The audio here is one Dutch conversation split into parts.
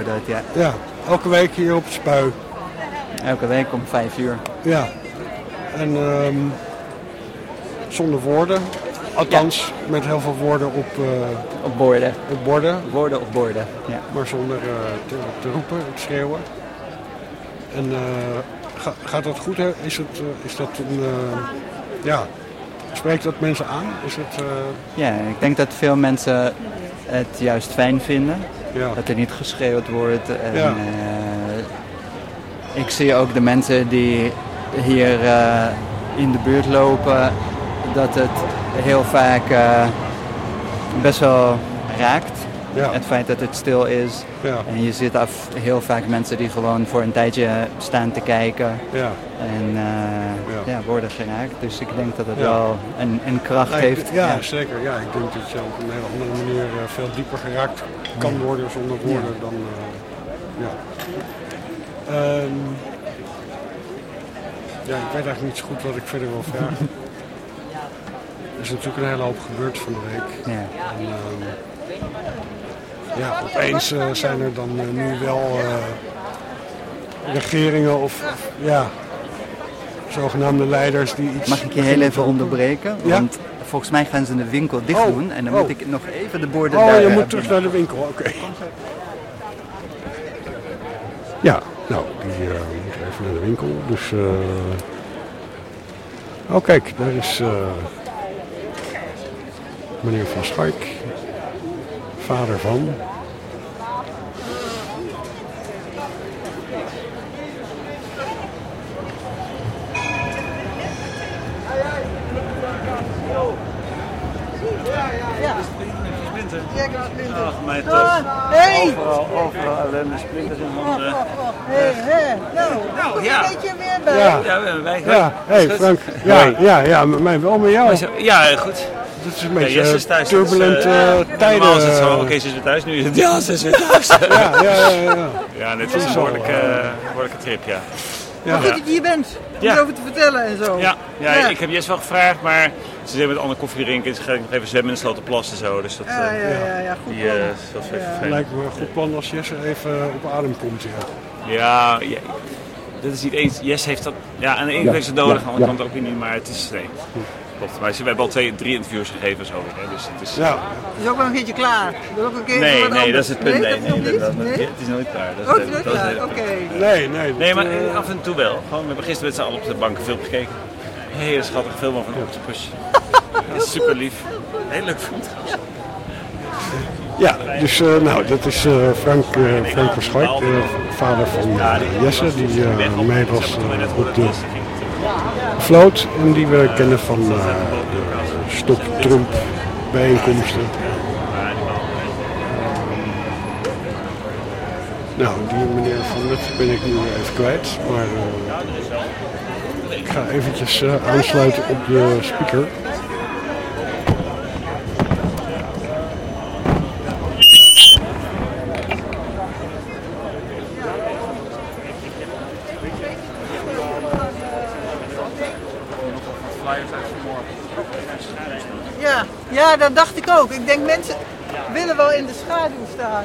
dat, ja. Ja, elke week hier op het Spui. Elke week om 5 uur. Ja. En zonder woorden. Althans, met heel veel woorden op borden. Op borden. Woorden op borden, ja. Maar zonder te roepen, te schreeuwen. En gaat dat goed? Hè? Is dat een... spreekt dat mensen aan? Is het, Ja, ik denk dat veel mensen het juist fijn vinden. Ja. Dat er niet geschreeuwd wordt. En, ik zie ook de mensen die hier in de buurt lopen, dat het heel vaak best wel raakt. Ja. Het feit dat het stil is. Ja. En je ziet heel vaak mensen die gewoon voor een tijdje staan te kijken. Ja. En worden geraakt. Dus ik denk dat het wel een kracht heeft. Ja, zeker. Ja, ik denk dat je op een hele andere manier veel dieper geraakt kan worden zonder woorden dan... ik weet eigenlijk niet zo goed wat ik verder wil vragen. Er is natuurlijk een hele hoop gebeurd van de week. Ja. En, opeens zijn er dan nu wel regeringen of zogenaamde leiders die iets... Mag ik je heel even onderbreken? Ja? Want volgens mij gaan ze de winkel dicht doen en dan moet ik nog even de borden daar je hebben. moet terug naar de winkel, oké. Ja, nou, die moet even naar de winkel. Dus, kijk, daar is meneer Van Schaik, vader van. Ach, mijn Hey! Overal ellende, splinters in handen. Nou, ja. Weet je weer bij? Wij. Ja, Frank. Ja, mij wel met jou. Ja, goed. Het is een beetje Jesse is thuis, turbulente tijden. Normaal is het zo, oké, ze is weer thuis, nu is het ze is weer thuis. Ja, dit is een behoorlijke trip, ja. Maar goed dat je hier bent, om erover te vertellen en zo. Ja, ik heb Jess wel gevraagd, maar ze zijn met andere koffie drinken. Ze gaan nog even zwemmen in de Slotenplas en zo. Dus dat, goed dat is even fijn. Het lijkt me een goed plan als Jesse even op adem komt. Ja, dat is niet eens. Jess heeft dat. Ja, aan de ene kant is het nodig, aan de andere kant ook weer niet, maar het is. Nee. Klopt, maar we hebben al 3 interviews gegeven zo. Dus het is. Het is ook wel een keertje klaar. Nee, dat is het punt. Nee, het is nooit klaar. Het is nooit klaar, oké. Nee, maar af en toe wel. Gewoon, we hebben gisteren met z'n allen op de bank een film gekeken. Een hele schattige film van een octopus. Dat is super lief. Heel leuk film trouwens. Ja, dus dat is Frank van Schaik, de vader van Jesse, die mee was op de vloot en die we kennen van de Stop Trump bijeenkomsten. Nou, die meneer Van Nutten ben ik nu even kwijt, maar ik ga eventjes aansluiten op de speaker. Ja, dat dacht ik ook. Ik denk mensen willen wel in de schaduw staan.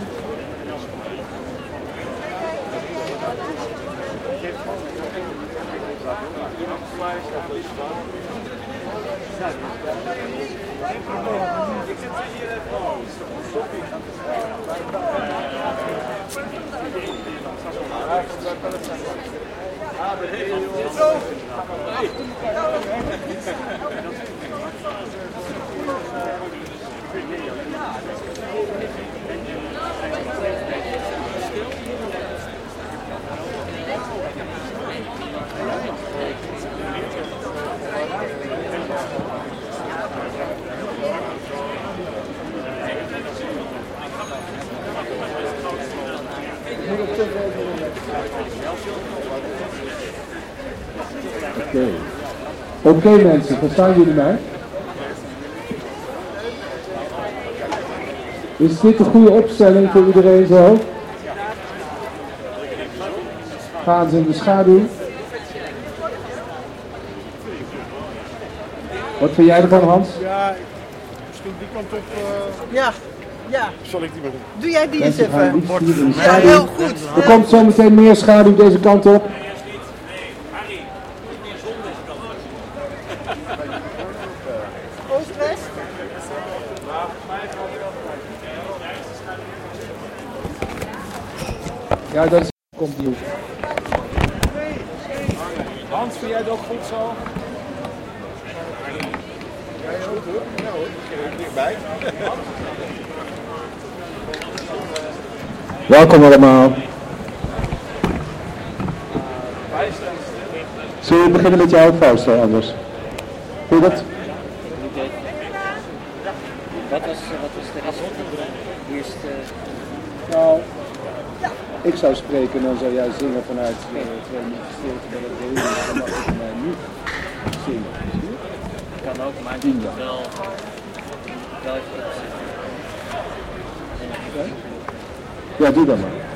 Oké mensen, verstaan jullie mij? Is dit een goede opstelling voor iedereen zo? Gaan ze in de schaduw? Wat vind jij ervan, Hans? Ja, misschien die kant op. Ja. Ja. Zal ik die maar doen? Doe jij die eens Mensen gaan even? iets hier in de Ja, schaduw. heel goed. Er komt zo meteen meer schaduw deze kant op. Oost-West? Ja, dat is, komt die. Hans, vind jij het ook goed zo? Welkom allemaal. Zullen we beginnen met jou, Fausto, anders? Hoe dat? Wat was de rest van de eerste... Nou, ik zou spreken en dan zou jij zingen vanuit 2 minuten stilte bij het delen. Dan mag ik mij nu zingen. Kan ook, maar ik moet het wel even opzetten. Ja, doe dat maar.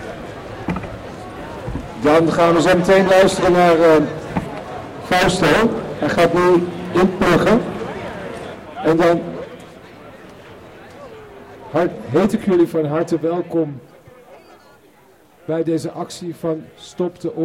Dan gaan we zo meteen luisteren naar Fausto. Hij gaat nu inpluggen. En dan heet ik jullie van harte welkom bij deze actie van Stop de Oorlog.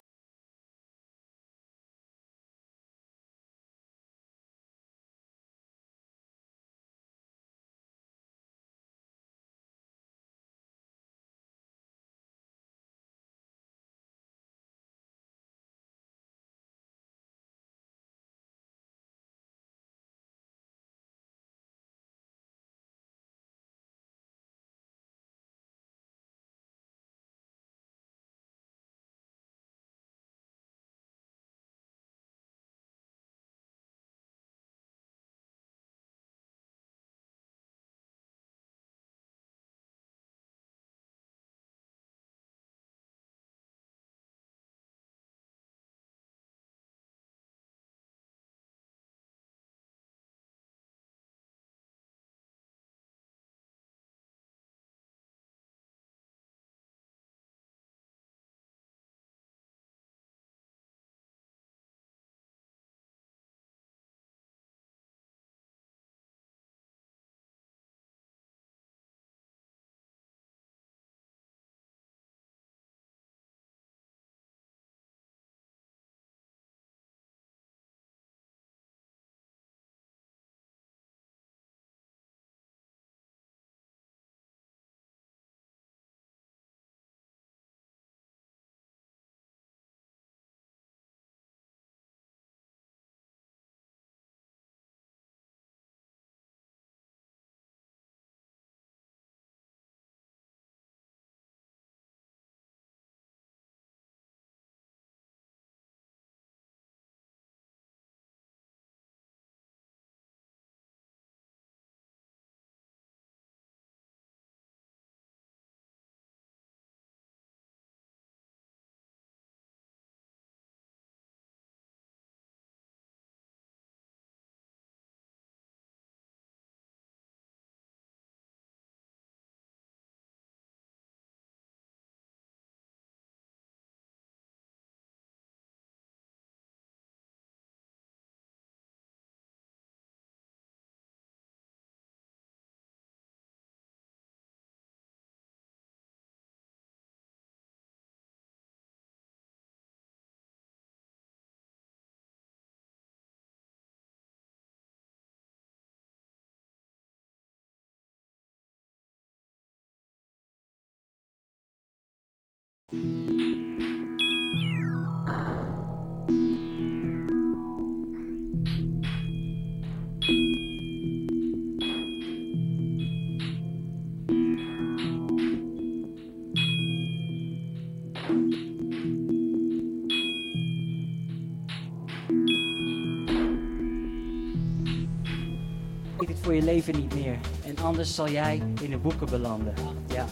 Dit voor je leven niet meer. En anders zal jij in de boeken belanden. Ja.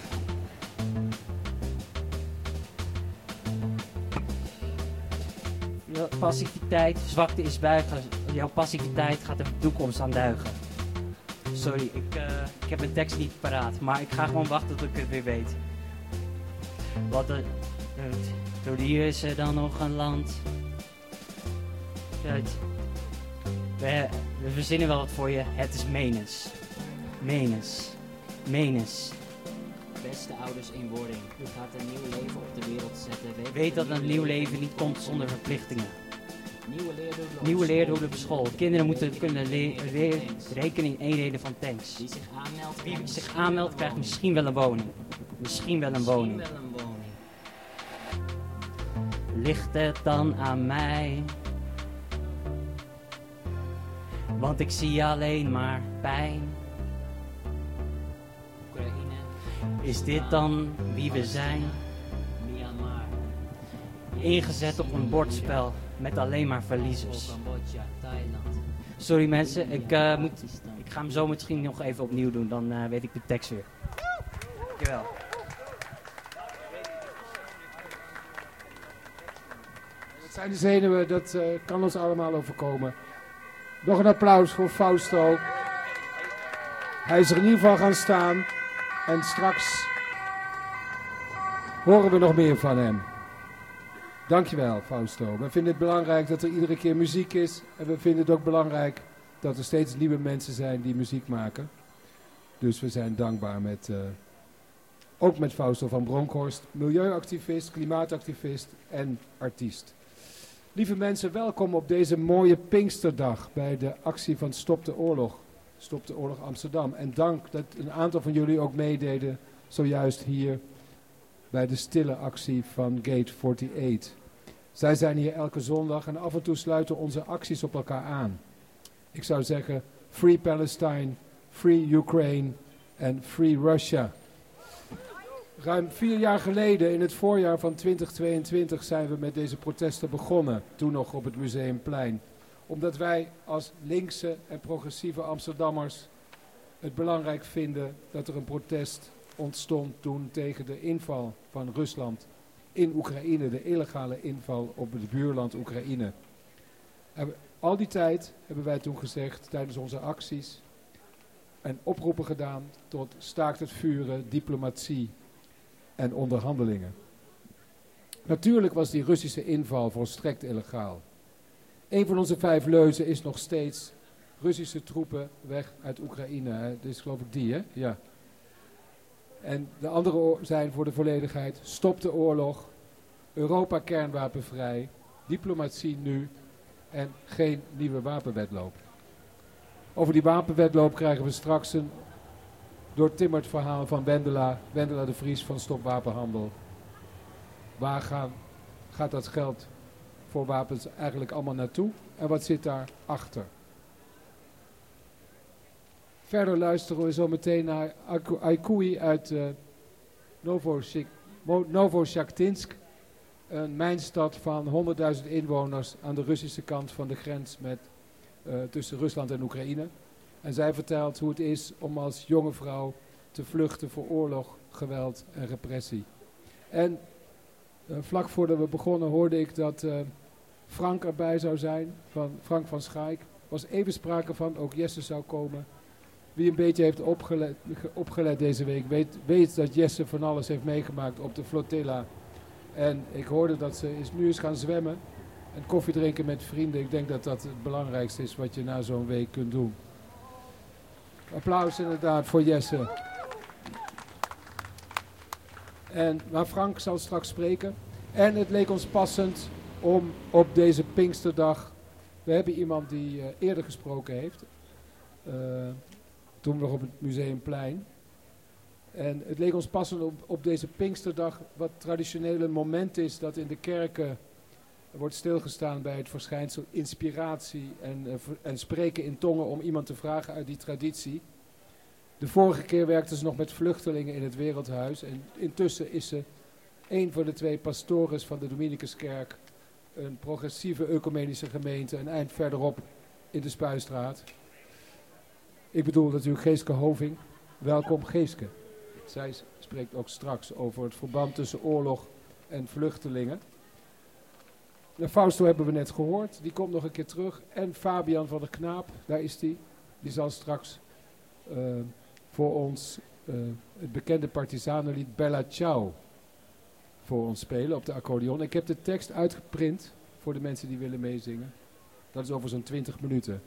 Je passiviteit, zwakte is buigen. Jouw passiviteit gaat de toekomst aanduigen. Sorry, ik heb mijn tekst niet paraat. Maar ik ga gewoon wachten tot ik het weer weet. Door hier is er dan nog een land. We verzinnen wel wat voor je. Het is Menes. Menes. Menes. Beste ouders in wording. U gaat een nieuw leven op de wereld zetten. Weet dat een nieuw leven niet komt zonder verplichtingen. Nieuwe leerdoelen op school. Kinderen moeten kunnen rekenen in eenheden van tanks. Wie zich aanmeldt krijgt misschien wel een woning. Misschien wel een woning. Ligt het dan aan mij? Want ik zie alleen maar pijn. Is dit dan wie we zijn? Ingezet op een bordspel met alleen maar verliezers. Sorry mensen, ik ga hem zo misschien nog even opnieuw doen, dan weet ik de tekst weer. Dankjewel. Het zijn de zenuwen, dat kan ons allemaal overkomen. Nog een applaus voor Fausto. Hij is er in ieder geval gaan staan. En straks horen we nog meer van hem. Dankjewel, Fausto. We vinden het belangrijk dat er iedere keer muziek is. En we vinden het ook belangrijk dat er steeds nieuwe mensen zijn die muziek maken. Dus we zijn dankbaar ook met Fausto van Bronkhorst. Milieuactivist, klimaatactivist en artiest. Lieve mensen, welkom op deze mooie Pinksterdag bij de actie van Stop de Oorlog. Stop de Oorlog Amsterdam. En dank dat een aantal van jullie ook meededen zojuist hier bij de stille actie van Gate 48. Zij zijn hier elke zondag en af en toe sluiten onze acties op elkaar aan. Ik zou zeggen, Free Palestine, Free Ukraine en Free Russia. Ruim 4 jaar geleden, in het voorjaar van 2022, zijn we met deze protesten begonnen. Toen nog op het Museumplein. Omdat wij als linkse en progressieve Amsterdammers het belangrijk vinden dat er een protest ontstond toen tegen de inval van Rusland in Oekraïne, de illegale inval op het buurland Oekraïne. Al die tijd hebben wij toen gezegd, tijdens onze acties, en oproepen gedaan tot staakt het vuren, diplomatie en onderhandelingen. Natuurlijk was die Russische inval volstrekt illegaal. Een van onze 5 leuzen is nog steeds Russische troepen weg uit Oekraïne. Dit is geloof ik die, hè? Ja. En de andere zijn voor de volledigheid: stop de oorlog, Europa kernwapenvrij, diplomatie nu en geen nieuwe wapenwetloop. Over die wapenwetloop krijgen we straks een doortimmerd verhaal van Wendela de Vries van Stop Wapenhandel. Waar gaat dat geld voor wapens eigenlijk allemaal naartoe en wat zit daar achter? Verder luisteren we zo meteen naar Aikoui uit Novoshakhtinsk, een mijnstad van 100.000 inwoners aan de Russische kant van de grens tussen Rusland en Oekraïne. En zij vertelt hoe het is om als jonge vrouw te vluchten voor oorlog, geweld en repressie. En vlak voordat we begonnen hoorde ik dat Frank erbij zou zijn, Frank van Schaik. Er was even sprake van, ook Jesse zou komen. Wie een beetje heeft opgelet deze week weet dat Jesse van alles heeft meegemaakt op de flotilla. En ik hoorde dat ze nu is gaan zwemmen en koffie drinken met vrienden. Ik denk dat dat het belangrijkste is wat je na zo'n week kunt doen. Applaus inderdaad voor Jesse. Maar Frank zal straks spreken. En het leek ons passend om op deze Pinksterdag... We hebben iemand die eerder gesproken heeft. Toen nog op het Museumplein. En het leek ons passend op deze Pinksterdag... wat traditioneel een moment is dat in de kerken... wordt stilgestaan bij het verschijnsel inspiratie en spreken in tongen... om iemand te vragen uit die traditie. De vorige keer werkte ze nog met vluchtelingen in het Wereldhuis. En intussen is ze een van de 2 pastores van de Dominicuskerk. Een progressieve ecumenische gemeente een eind verderop in de Spuistraat. Ik bedoel natuurlijk Geeske Hoving. Welkom Geeske. Zij spreekt ook straks over het verband tussen oorlog en vluchtelingen. De Fausto hebben we net gehoord. Die komt nog een keer terug. En Fabian van der Knaap, daar is die. Die zal straks... voor ons het bekende partizanenlied Bella Ciao voor ons spelen op de accordeon. Ik heb de tekst uitgeprint voor de mensen die willen meezingen. Dat is over zo'n 20 minuten.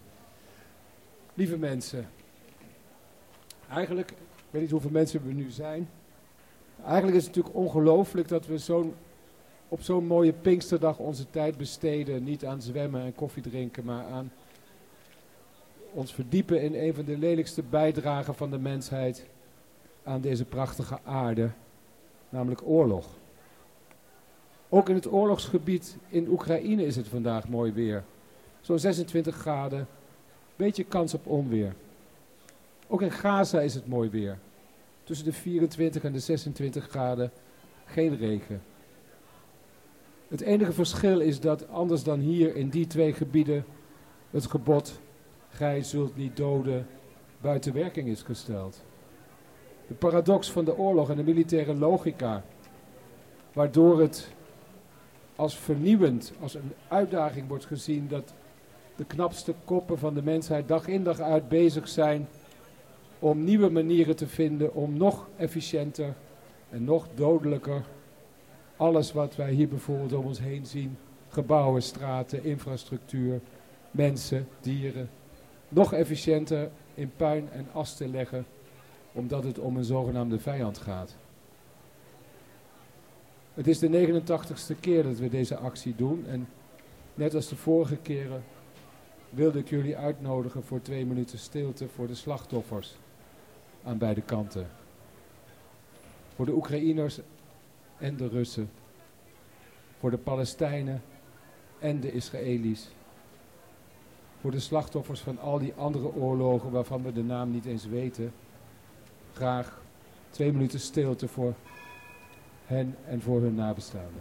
Lieve mensen, eigenlijk, ik weet niet hoeveel mensen we nu zijn. Eigenlijk is het natuurlijk ongelooflijk dat we op zo'n mooie Pinksterdag onze tijd besteden. Niet aan zwemmen en koffie drinken, maar aan ons verdiepen in een van de lelijkste bijdragen van de mensheid aan deze prachtige aarde, namelijk oorlog. Ook in het oorlogsgebied in Oekraïne is het vandaag mooi weer. Zo'n 26 graden, beetje kans op onweer. Ook in Gaza is het mooi weer. Tussen de 24 en de 26 graden, geen regen. Het enige verschil is dat, anders dan hier in die twee gebieden, het gebod, gij zult niet doden, buiten werking is gesteld. De paradox van de oorlog en de militaire logica, waardoor het als vernieuwend, als een uitdaging wordt gezien dat de knapste koppen van de mensheid dag in dag uit bezig zijn om nieuwe manieren te vinden om nog efficiënter en nog dodelijker alles wat wij hier bijvoorbeeld om ons heen zien, gebouwen, straten, infrastructuur, mensen, dieren, nog efficiënter in puin en as te leggen, omdat het om een zogenaamde vijand gaat. Het is de 89ste keer dat we deze actie doen en net als de vorige keren wilde ik jullie uitnodigen voor 2 minuten stilte voor de slachtoffers aan beide kanten. Voor de Oekraïners en de Russen. Voor de Palestijnen en de Israëli's. Voor de slachtoffers van al die andere oorlogen waarvan we de naam niet eens weten. Graag 2 minuten stilte voor hen en voor hun nabestaanden.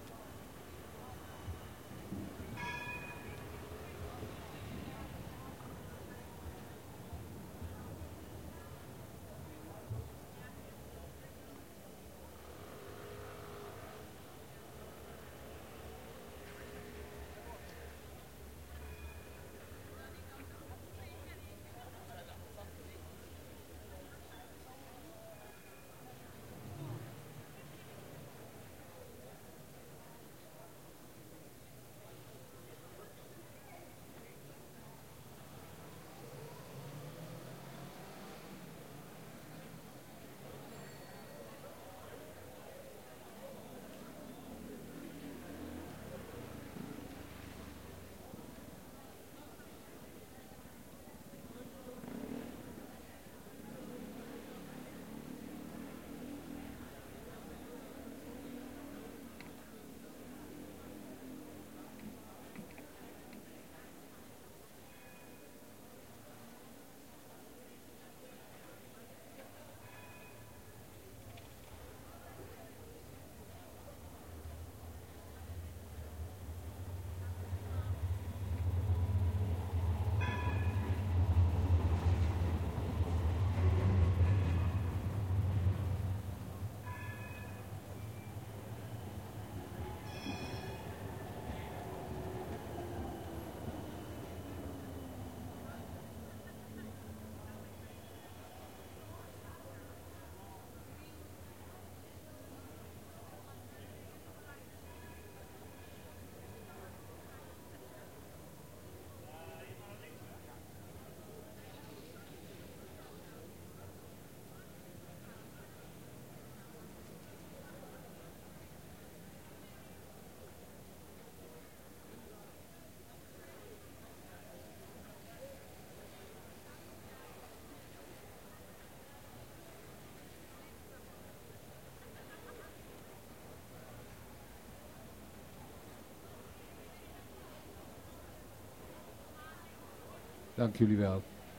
Dank jullie wel.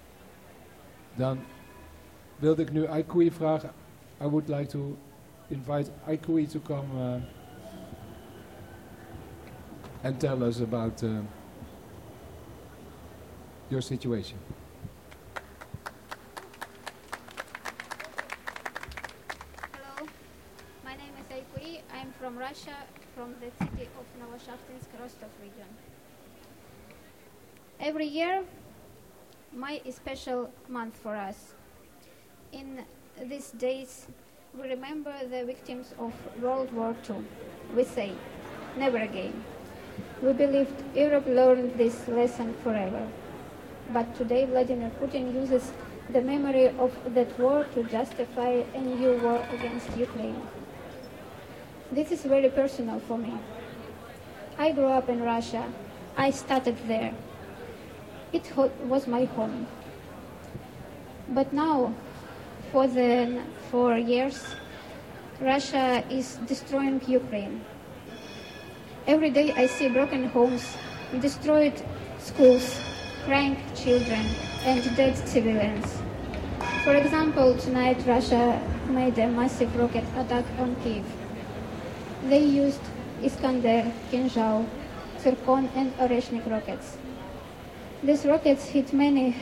Dan wilde ik nu Aikui vragen. I would like to invite Aikui to come and tell us about your situation. Hello, my name is Aikui. I'm from Russia, from the city of Novoshakhtinsk, Rostov region. Every year, May is a special month for us. In these days, we remember the victims of World War II. We say, never again. We believed Europe learned this lesson forever. But today Vladimir Putin uses the memory of that war to justify a new war against Ukraine. This is very personal for me. I grew up in Russia. I started there. It was my home. But now, for the 4 years, Russia is destroying Ukraine. Every day I see broken homes, destroyed schools, crying children, and dead civilians. For example, tonight Russia made a massive rocket attack on Kyiv. They used Iskander, Kinzhal, Zircon, and Oreshnik rockets. These rockets hit many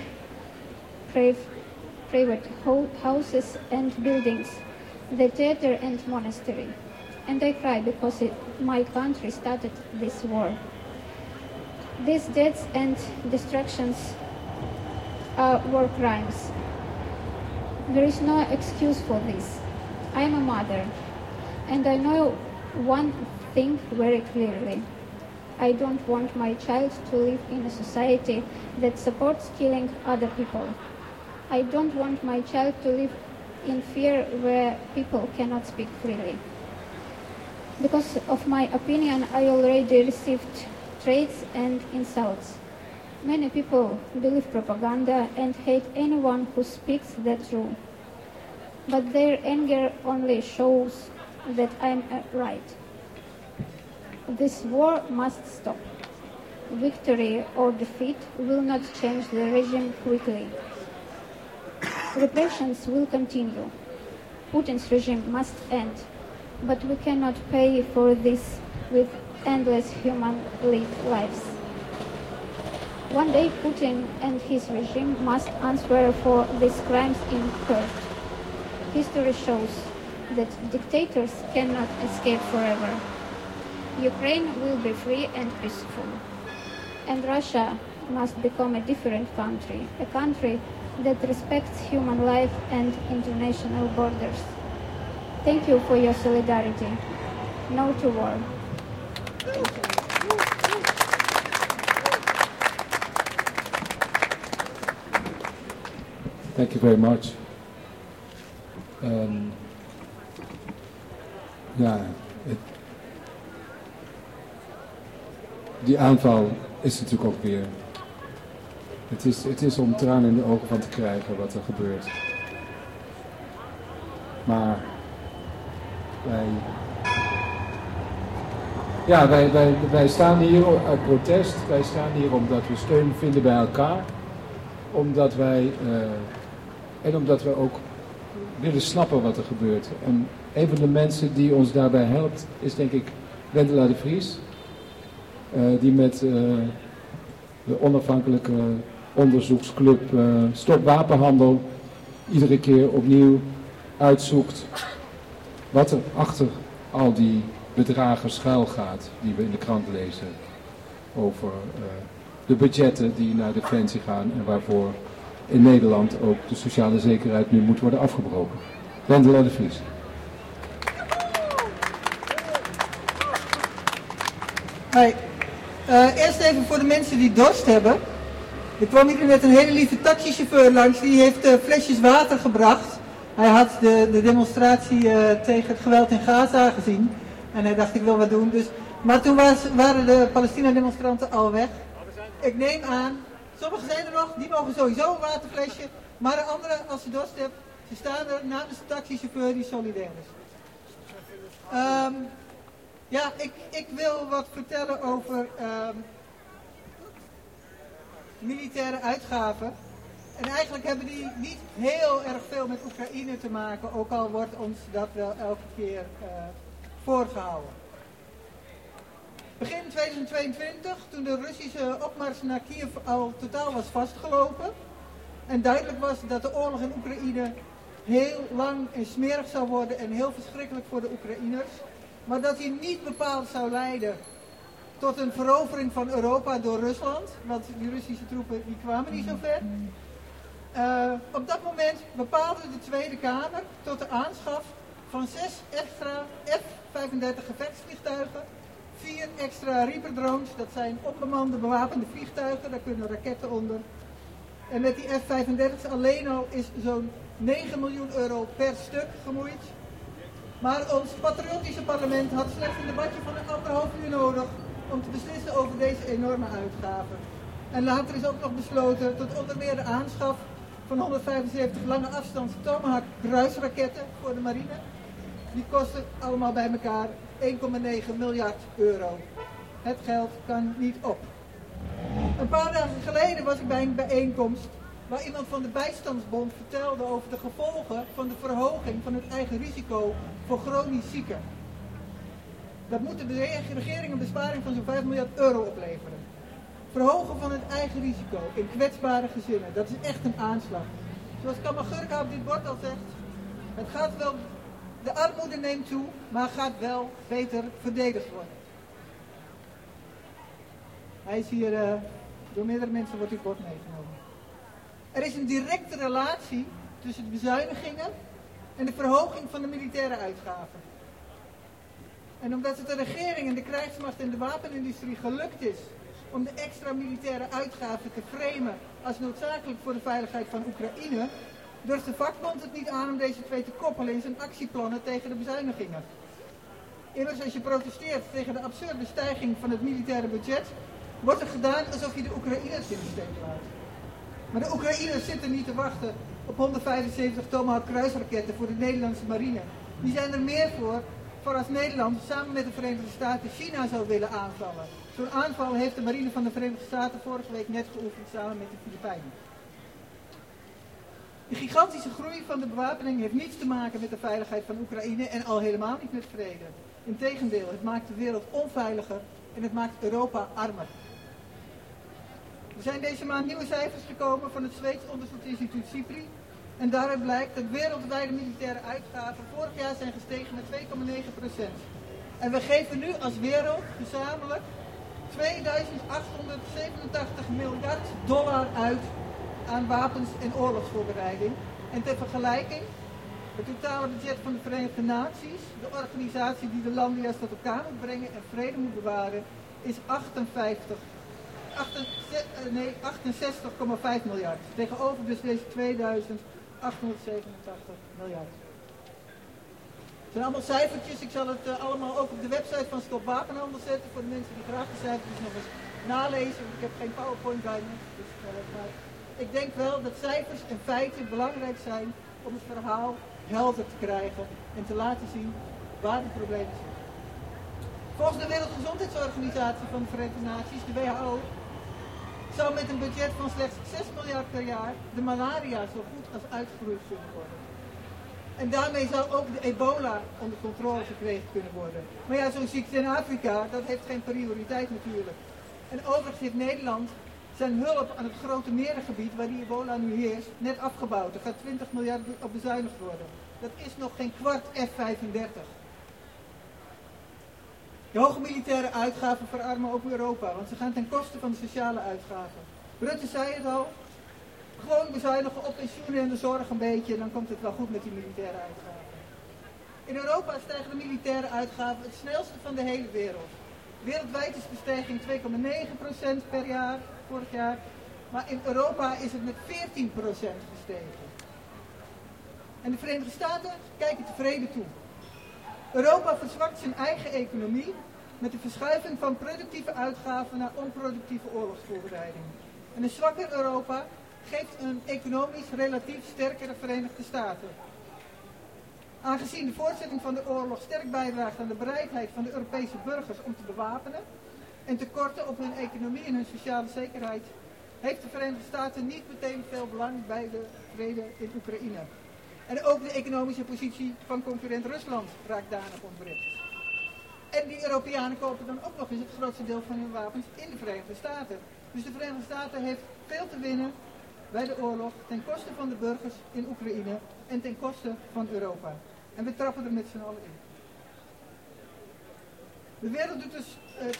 private houses and buildings, the theater and monastery. And I cry because my country started this war. These deaths and destructions are war crimes. There is no excuse for this. I am a mother, and I know one thing very clearly. I don't want my child to live in a society that supports killing other people. I don't want my child to live in fear where people cannot speak freely. Because of my opinion, I already received threats and insults. Many people believe propaganda and hate anyone who speaks the truth. But their anger only shows that I'm right. This war must stop. Victory or defeat will not change the regime quickly. Repressions will continue. Putin's regime must end. But we cannot pay for this with endless human lives. One day Putin and his regime must answer for these crimes in court. History shows that dictators cannot escape forever. Ukraine will be free and peaceful. And Russia must become a different country, a country that respects human life and international borders. Thank you for your solidarity. No to war. Thank you very much. Die aanval is natuurlijk ook weer... Het is om tranen in de ogen van te krijgen wat er gebeurt. Maar wij staan hier uit protest. Wij staan hier omdat we steun vinden bij elkaar. Omdat wij ook willen snappen wat er gebeurt. En een van de mensen die ons daarbij helpt is denk ik Wendela de Vries. Die met de onafhankelijke onderzoeksclub Stop Wapenhandel iedere keer opnieuw uitzoekt wat er achter al die bedragen schuil gaat die we in de krant lezen. Over de budgetten die naar Defensie gaan en waarvoor in Nederland ook de sociale zekerheid nu moet worden afgebroken. Wendela de Vries. Hoi. Eerst even voor de mensen die dorst hebben. Er kwam hier net een hele lieve taxichauffeur langs, die heeft flesjes water gebracht. Hij had de demonstratie tegen het geweld in Gaza gezien. En hij dacht, ik wil wat doen. Dus, maar toen waren de Palestina-demonstranten al weg. Ik neem aan, sommigen zijn er nog, die mogen sowieso een waterflesje. Maar de anderen, als ze dorst hebben, ze staan er namens de taxichauffeur die solidair is. Ik wil wat vertellen over militaire uitgaven. En eigenlijk hebben die niet heel erg veel met Oekraïne te maken, ook al wordt ons dat wel elke keer voorgehouden. Begin 2022, toen de Russische opmars naar Kiev al totaal was vastgelopen en duidelijk was dat de oorlog in Oekraïne heel lang en smerig zou worden en heel verschrikkelijk voor de Oekraïners, maar dat hij niet bepaald zou leiden tot een verovering van Europa door Rusland, want die Russische troepen die kwamen niet zo ver. Op dat moment bepaalde de Tweede Kamer tot de aanschaf van 6 extra F-35 gevechtsvliegtuigen, 4 extra Reaper drones, dat zijn onbemande bewapende vliegtuigen, daar kunnen raketten onder, En met die F-35's alleen al is zo'n 9 miljoen euro per stuk gemoeid. Maar ons patriotische parlement had slechts een debatje van 1,5 uur nodig om te beslissen over deze enorme uitgaven. En later is ook nog besloten tot onder meer de aanschaf van 175 lange afstands Tomahawk kruisraketten voor de marine. Die kosten allemaal bij elkaar 1,9 miljard euro. Het geld kan niet op. Een paar dagen geleden was ik bij een bijeenkomst waar iemand van de bijstandsbond vertelde over de gevolgen van de verhoging van het eigen risico voor chronisch zieken. Dat moet de regering een besparing van zo'n 5 miljard euro opleveren. Verhogen van het eigen risico in kwetsbare gezinnen, dat is echt een aanslag. Zoals Kamagurka op dit bord al zegt, het gaat wel, de armoede neemt toe, maar gaat wel beter verdedigd worden. Hij is hier, door meerdere mensen wordt dit bord meegenomen. Er is een directe relatie tussen de bezuinigingen en de verhoging van de militaire uitgaven. En omdat het de regering en de krijgsmacht en de wapenindustrie gelukt is om de extra militaire uitgaven te framen als noodzakelijk voor de veiligheid van Oekraïne, durft de vakbond het niet aan om deze twee te koppelen in zijn actieplannen tegen de bezuinigingen. Immers, als je protesteert tegen de absurde stijging van het militaire budget, wordt er gedaan alsof je de Oekraïners in de steek laat. Maar de Oekraïners zitten niet te wachten op 175 Tomahawk kruisraketten voor de Nederlandse marine. Die zijn er meer voor als Nederland samen met de Verenigde Staten China zou willen aanvallen. Zo'n aanval heeft de marine van de Verenigde Staten vorige week net geoefend samen met de Filipijnen. De gigantische groei van de bewapening heeft niets te maken met de veiligheid van Oekraïne en al helemaal niet met vrede. Integendeel, het maakt de wereld onveiliger en het maakt Europa armer. Er zijn deze maand nieuwe cijfers gekomen van het Zweeds onderzoeksinstituut SIPRI. En daaruit blijkt dat wereldwijde militaire uitgaven vorig jaar zijn gestegen met 2,9%. En we geven nu als wereld gezamenlijk 2887 miljard dollar uit aan wapens en oorlogsvoorbereiding. En ter vergelijking, het totale budget van de Verenigde Naties, de organisatie die de landen juist tot elkaar moet brengen en vrede moet bewaren, is 68,5 miljard. Tegenover dus deze 2887 miljard. Het zijn allemaal cijfertjes. Ik zal het allemaal ook op de website van Stop Wapenhandel zetten voor de mensen die graag de cijfertjes nog eens nalezen. Ik heb geen PowerPoint bij me. Dus, ik denk wel dat cijfers en feiten belangrijk zijn om het verhaal helder te krijgen en te laten zien waar de problemen zijn. Volgens de Wereldgezondheidsorganisatie van de Verenigde Naties, de WHO, zou met een budget van slechts 6 miljard per jaar de malaria zo goed als uitgeroeid kunnen worden. En daarmee zou ook de ebola onder controle gekregen kunnen worden. Maar ja, zo'n ziekte in Afrika, dat heeft geen prioriteit natuurlijk. En overigens heeft Nederland zijn hulp aan het grote merengebied waar die ebola nu heerst, net afgebouwd. Er gaat 20 miljard op bezuinigd worden. Dat is nog geen kwart F-35. De hoge militaire uitgaven verarmen ook Europa, want ze gaan ten koste van de sociale uitgaven. Rutte zei het al, gewoon bezuinigen op pensioenen en de zorg een beetje, dan komt het wel goed met die militaire uitgaven. In Europa stijgen de militaire uitgaven het snelste van de hele wereld. Wereldwijd is de stijging 2,9% per jaar, vorig jaar, maar in Europa is het met 14% gestegen. En de Verenigde Staten kijken tevreden toe. Europa verzwakt zijn eigen economie met de verschuiving van productieve uitgaven naar onproductieve oorlogsvoorbereiding. En een zwakker Europa geeft een economisch relatief sterkere Verenigde Staten. Aangezien de voortzetting van de oorlog sterk bijdraagt aan de bereidheid van de Europese burgers om te bewapenen en tekorten op hun economie en hun sociale zekerheid, heeft de Verenigde Staten niet meteen veel belang bij de vrede in Oekraïne. En ook de economische positie van concurrent Rusland raakt daarna ontwricht. En die Europeanen kopen dan ook nog eens het grootste deel van hun wapens in de Verenigde Staten. Dus de Verenigde Staten heeft veel te winnen bij de oorlog ten koste van de burgers in Oekraïne en ten koste van Europa. En we trappen er met z'n allen in. De wereld doet dus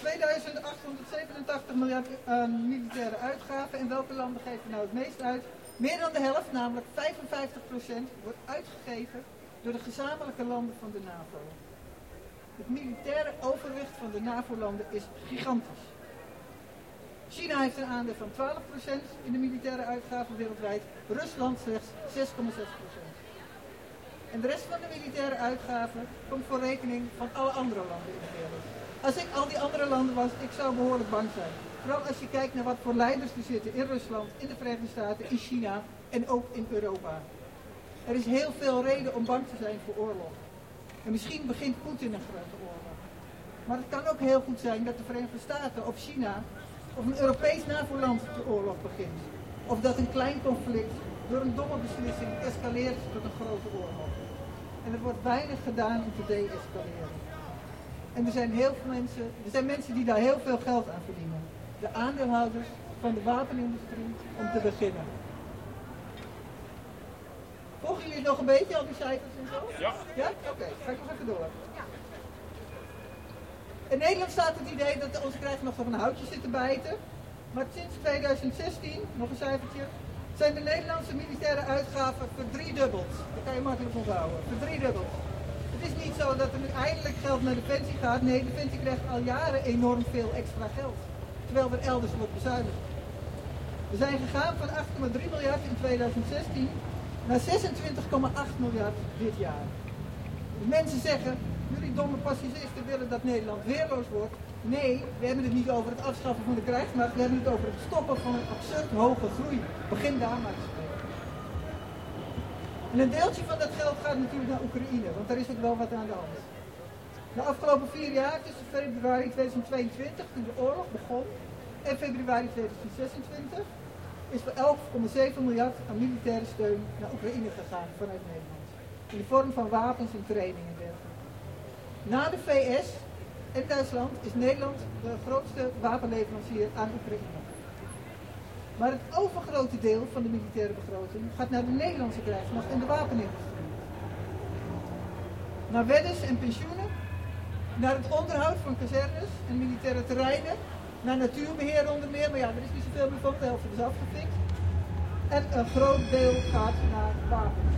2887 miljard aan militaire uitgaven. En welke landen geven nou het meest uit? Meer dan de helft, namelijk 55%, wordt uitgegeven door de gezamenlijke landen van de NAVO. Het militaire overwicht van de NAVO-landen is gigantisch. China heeft een aandeel van 12% in de militaire uitgaven wereldwijd. Rusland slechts 6,6%. En de rest van de militaire uitgaven komt voor rekening van alle andere landen in de wereld. Als ik al die andere landen was, ik zou behoorlijk bang zijn. Vooral als je kijkt naar wat voor leiders er zitten in Rusland, in de Verenigde Staten, in China en ook in Europa. Er is heel veel reden om bang te zijn voor oorlog. En misschien begint Poetin een grote oorlog. Maar het kan ook heel goed zijn dat de Verenigde Staten of China of een Europees NAVO-land de oorlog begint. Of dat een klein conflict door een domme beslissing escaleert tot een grote oorlog. En er wordt weinig gedaan om te de-escaleren. En er zijn mensen die daar heel veel geld aan verdienen. De aandeelhouders van de wapenindustrie om te beginnen. Volgen jullie nog een beetje al die cijfers en zo? Ja. Ja? Oké, ga ik nog even door. In Nederland staat het idee dat onze krijgen nog op een houtje zitten bijten. Maar sinds 2016, nog een cijfertje, zijn de Nederlandse militaire uitgaven verdriedubbeld. Dat kan je makkelijk onthouden. Verdriedubbeld. Het is niet zo dat er nu eindelijk geld naar Defensie gaat. Nee, Defensie krijgt al jaren enorm veel extra geld. Terwijl er elders wordt bezuinigd. We zijn gegaan van 8,3 miljard in 2016 naar 26,8 miljard dit jaar. De mensen zeggen, jullie domme pacifisten willen dat Nederland weerloos wordt. Nee, we hebben het niet over het afschaffen van de krijgsmacht. We hebben het over het stoppen van een absurd hoge groei. Begin daar maar te spreken. En een deeltje van dat geld gaat natuurlijk naar Oekraïne, want daar is ook wel wat aan de hand. De afgelopen 4 jaar, tussen februari 2022, toen de oorlog begon, en februari 2026, is voor 11,7 miljard aan militaire steun naar Oekraïne gegaan vanuit Nederland. In de vorm van wapens en training en dergelijke. Na de VS en Duitsland is Nederland de grootste wapenleverancier aan Oekraïne. Maar het overgrote deel van de militaire begroting gaat naar de Nederlandse krijgsmacht en de wapenindustrie. Naar weddes en pensioenen, naar het onderhoud van kazernes en militaire terreinen, naar natuurbeheer onder meer, maar ja, er is niet zoveel meer van, de helft is afgefikt. En een groot deel gaat naar wapens.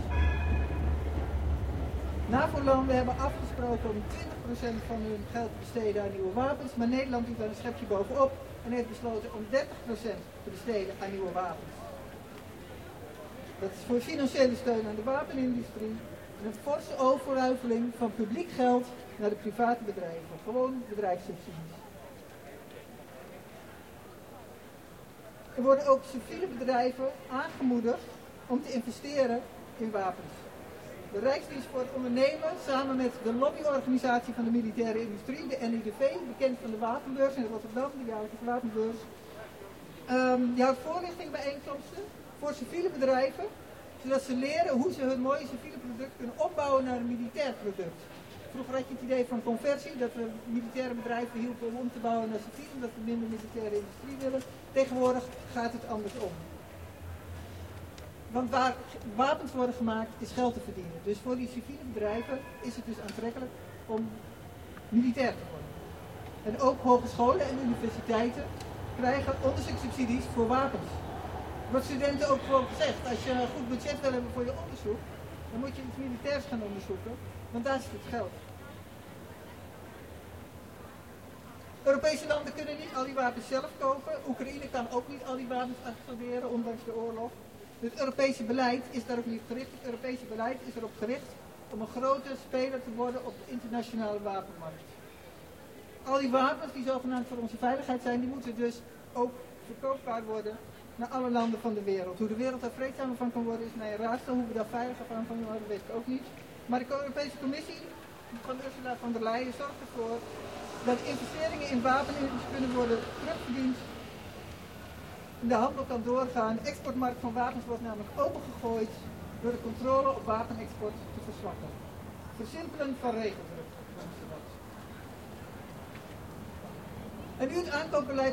NAVO-landen hebben afgesproken om 20% van hun geld te besteden aan nieuwe wapens, maar Nederland doet daar een schepje bovenop en heeft besloten om 30% te besteden aan nieuwe wapens. Dat is voor financiële steun aan de wapenindustrie en een forse overruiveling van publiek geld naar de private bedrijven, gewoon bedrijfssubsidies. Er worden ook civiele bedrijven aangemoedigd om te investeren in wapens. De Rijksdienst voor het Ondernemen, samen met de lobbyorganisatie van de militaire industrie, de NIDV, bekend van de wapenbeurs in Rotterdam, de jaarlijkse wapenbeurs, die houdt voorlichtingbijeenkomsten voor civiele bedrijven, zodat ze leren hoe ze hun mooie civiele product kunnen opbouwen naar een militair product. Vroeger had je het idee van conversie, dat we militaire bedrijven hielpen om te bouwen naar civiel, omdat we minder militaire industrie willen. Tegenwoordig gaat het andersom. Want waar wapens worden gemaakt is geld te verdienen. Dus voor die civiele bedrijven is het dus aantrekkelijk om militair te worden. En ook hogescholen en universiteiten krijgen onderzoekssubsidies voor wapens. Er wordt studenten ook gewoon gezegd, als je een goed budget wil hebben voor je onderzoek, dan moet je iets militairs gaan onderzoeken, want daar zit het geld. Europese landen kunnen niet al die wapens zelf kopen. Oekraïne kan ook niet al die wapens absorberen, ondanks de oorlog. Het Europese beleid is daar ook niet gericht. Het Europese beleid is erop gericht om een grote speler te worden op de internationale wapenmarkt. Al die wapens die zogenaamd voor onze veiligheid zijn, die moeten dus ook verkoopbaar worden naar alle landen van de wereld. Hoe de wereld daar vreedzamer van kan worden is mij een raadsel. Hoe we daar veiliger van kunnen worden, weet ik ook niet. Maar de Europese Commissie van Ursula von der Leyen zorgt ervoor dat investeringen in wapenindustrie kunnen worden terugverdiend. De handel kan doorgaan. De exportmarkt van wapens wordt namelijk opengegooid door de controle op wapenexport te verzwakken. Versimpelen van regeldruk. En nu het aankoopbeleid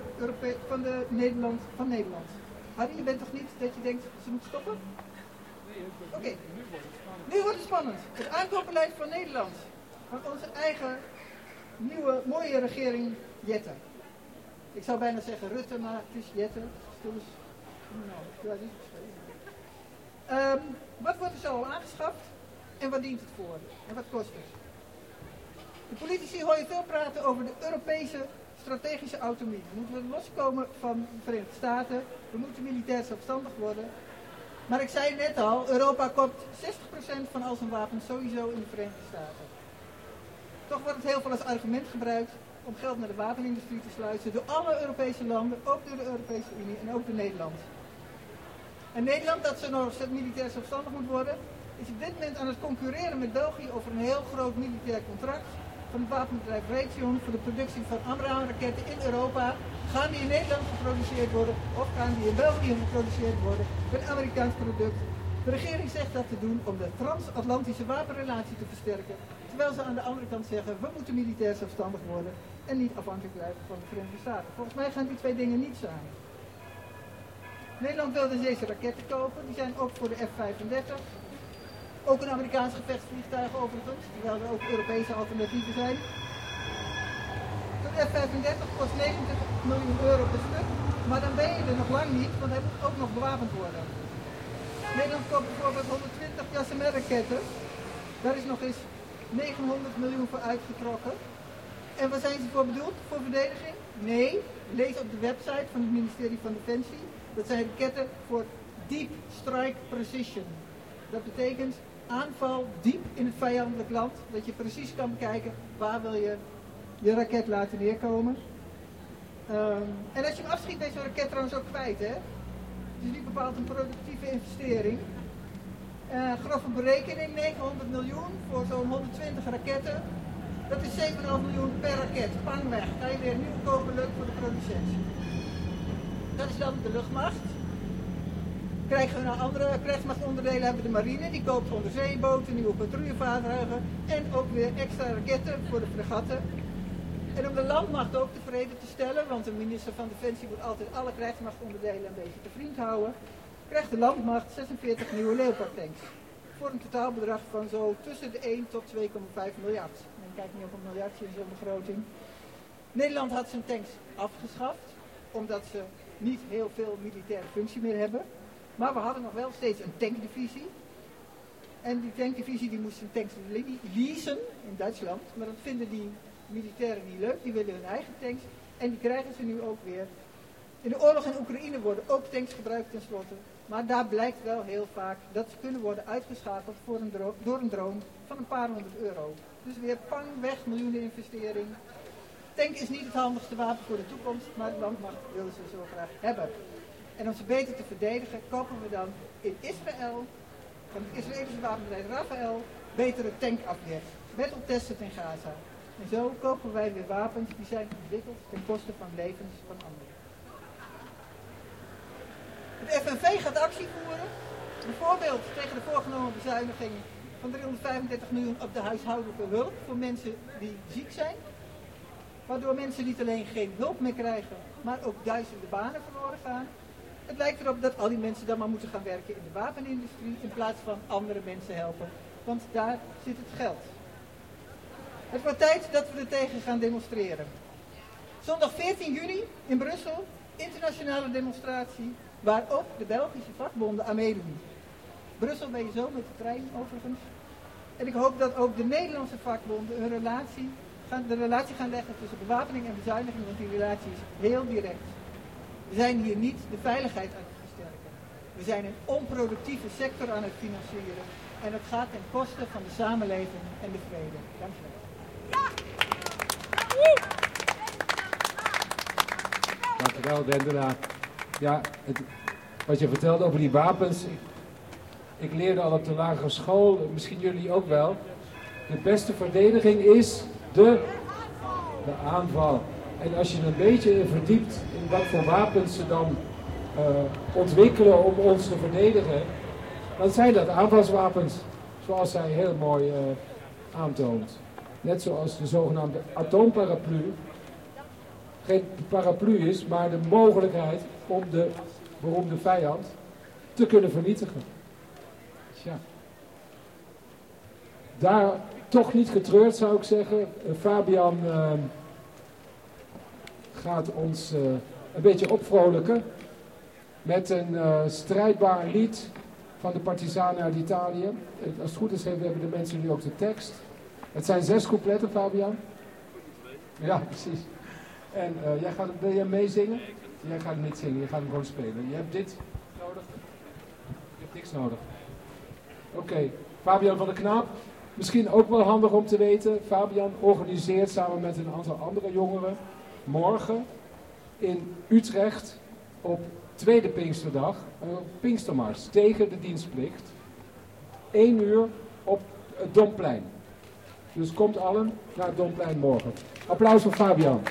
van Nederland. Harry, je bent toch niet dat je denkt, ze moet stoppen? Oké. Nu wordt het spannend. Het aankoopbeleid van Nederland. Van onze eigen nieuwe, mooie regering Jette. Ik zou bijna zeggen Rutte, maar het is Jette. Dus, wat wordt er zo al aangeschaft? En wat dient het voor? En wat kost het? De politici hoor je veel praten over de Europese strategische autonomie. Moeten we loskomen van de Verenigde Staten. We moeten militair zelfstandig worden. Maar ik zei net al, Europa koopt 60% van al zijn wapens sowieso in de Verenigde Staten. Toch wordt het heel veel als argument gebruikt om geld naar de wapenindustrie te sluizen door alle Europese landen, ook door de Europese Unie en ook door Nederland. En Nederland, dat zo nodig militair zelfstandig moet worden, is op dit moment aan het concurreren met België over een heel groot militair contract van het wapenbedrijf Raytheon voor de productie van Abrams-raketten in Europa. Gaan die in Nederland geproduceerd worden of gaan die in België geproduceerd worden met een Amerikaans product? De regering zegt dat te doen om de transatlantische wapenrelatie te versterken, terwijl ze aan de andere kant zeggen we moeten militair zelfstandig worden en niet afhankelijk blijven van de Verenigde Staten. Volgens mij gaan die twee dingen niet samen. Nederland wilde deze raketten kopen, die zijn ook voor de F-35. Ook een Amerikaans gevechtsvliegtuig overigens, terwijl er ook Europese alternatieven zijn. De F-35 kost 29 miljoen euro per stuk, maar dan ben je er nog lang niet, want hij moet ook nog bewapend worden. Nederland koopt bijvoorbeeld 120 Jassem-raketten, daar is nog eens 900 miljoen voor uitgetrokken. En waar zijn ze voor bedoeld? Voor verdediging? Nee, lees op de website van het ministerie van Defensie. Dat zijn raketten voor Deep Strike Precision. Dat betekent aanval diep in het vijandelijk land. Dat je precies kan bekijken waar wil je je raket laten neerkomen. En als je hem afschiet ben je zo'n raket trouwens ook kwijt. Hè? Het is niet bepaald een productieve investering. Grove berekening, 900 miljoen voor zo'n 120 raketten. Dat is 7,5 miljoen per raket. Pang weg. Ga je weer nieuw kopen, leuk voor de producent. Dat is dan de luchtmacht. Krijgen we nou andere krijgsmachtonderdelen, hebben we de marine, die koopt onderzeeboten, nieuwe patrouillevaartuigen en ook weer extra raketten voor de fregatten. En om de landmacht ook tevreden te stellen, want de minister van Defensie moet altijd alle krijgsmachtonderdelen een beetje te vriend houden, krijgt de landmacht 46 nieuwe Leopard tanks. Voor een totaalbedrag van zo tussen de 1 tot 2,5 miljard. En kijk niet op een miljardje in zo'n begroting. Nederland had zijn tanks afgeschaft, omdat ze niet heel veel militaire functie meer hebben. Maar we hadden nog wel steeds een tankdivisie. En die tankdivisie die moest zijn tanks leasen in Duitsland. Maar dat vinden die militairen niet leuk. Die willen hun eigen tanks. En die krijgen ze nu ook weer. In de oorlog in Oekraïne worden ook tanks gebruikt tenslotte. Maar daar blijkt wel heel vaak dat ze kunnen worden uitgeschakeld door een drone van een paar honderd euro. Dus weer pang weg, miljoenen investering. Tank is niet het handigste wapen voor de toekomst, maar de landmacht willen ze zo graag hebben. En om ze beter te verdedigen, kopen we dan in Israël, van het Israëlische wapenbedrijf Rafael, betere tankafweer. Battle tested in Gaza. En zo kopen wij weer wapens die zijn ontwikkeld ten koste van levens van anderen. Het FNV gaat actie voeren, bijvoorbeeld tegen de voorgenomen bezuiniging van 335 miljoen op de huishoudelijke hulp voor mensen die ziek zijn. Waardoor mensen niet alleen geen hulp meer krijgen, maar ook duizenden banen verloren gaan. Het lijkt erop dat al die mensen dan maar moeten gaan werken in de wapenindustrie in plaats van andere mensen helpen. Want daar zit het geld. Het wordt tijd dat we er tegen gaan demonstreren. Zondag 14 juni in Brussel, internationale demonstratie, waar ook de Belgische vakbonden aan meedoen. Brussel ben je zo met de trein overigens. En ik hoop dat ook de Nederlandse vakbonden de relatie gaan leggen tussen bewapening en bezuiniging, want die relatie is heel direct. We zijn hier niet de veiligheid aan het versterken. We zijn een onproductieve sector aan het financieren. En dat gaat ten koste van de samenleving en de vrede. Dank je wel. Dankjewel, Wendela. Ja, wat je vertelde over die wapens. Ik leerde al op de lagere school, misschien jullie ook wel. De beste verdediging is de aanval. En als je een beetje verdiept in wat voor wapens ze dan ontwikkelen om ons te verdedigen, dan zijn dat aanvalswapens, zoals zij heel mooi aantoont. Net zoals de zogenaamde atoomparaplu geen paraplu is, maar de mogelijkheid om de beroemde vijand te kunnen vernietigen. Tja. Daar toch niet getreurd, zou ik zeggen. Fabian gaat ons een beetje opvrolijken met een strijdbaar lied van de partisanen uit Italië. Als het goed is, hebben de mensen nu ook de tekst. Het zijn 6 coupletten, Fabian. Ja, precies. En wil jij meezingen? Jij gaat niet zingen, je gaat hem gewoon spelen. Je hebt dit nodig? Je hebt niks nodig. Oké, Fabian van der Knaap. Misschien ook wel handig om te weten. Fabian organiseert samen met een aantal andere jongeren morgen in Utrecht op tweede Pinksterdag een Pinkstermars tegen de dienstplicht. 1 uur op het Domplein. Dus komt allen naar het Domplein morgen. Applaus voor Fabian.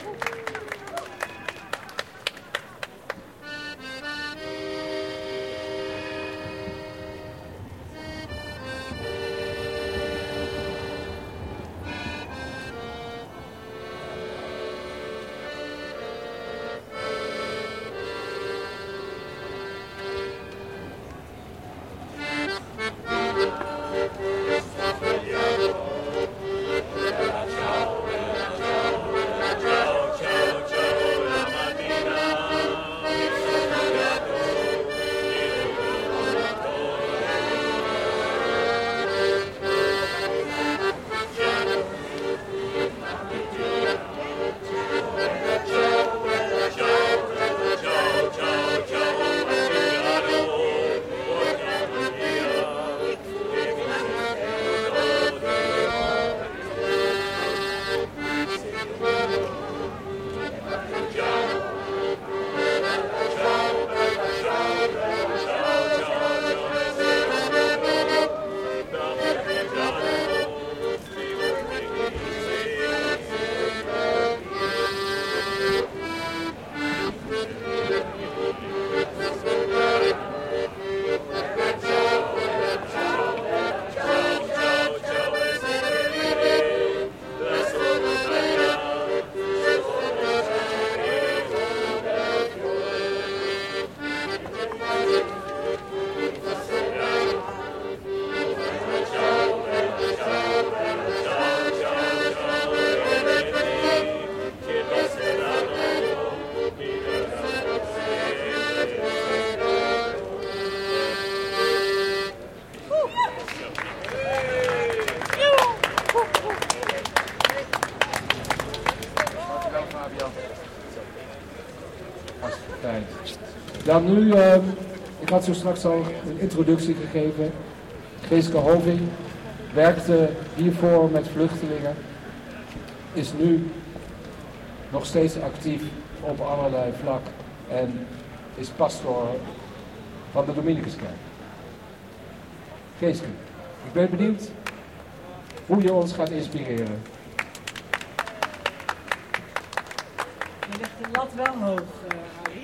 Dan nu, ik had zo straks al een introductie gegeven. Geeske Hoving werkte hiervoor met vluchtelingen. Is nu nog steeds actief op allerlei vlakken. En is pastoor van de Dominicuskerk. Geeske, ik ben benieuwd hoe je ons gaat inspireren. Je legt de lat wel hoog, Harry.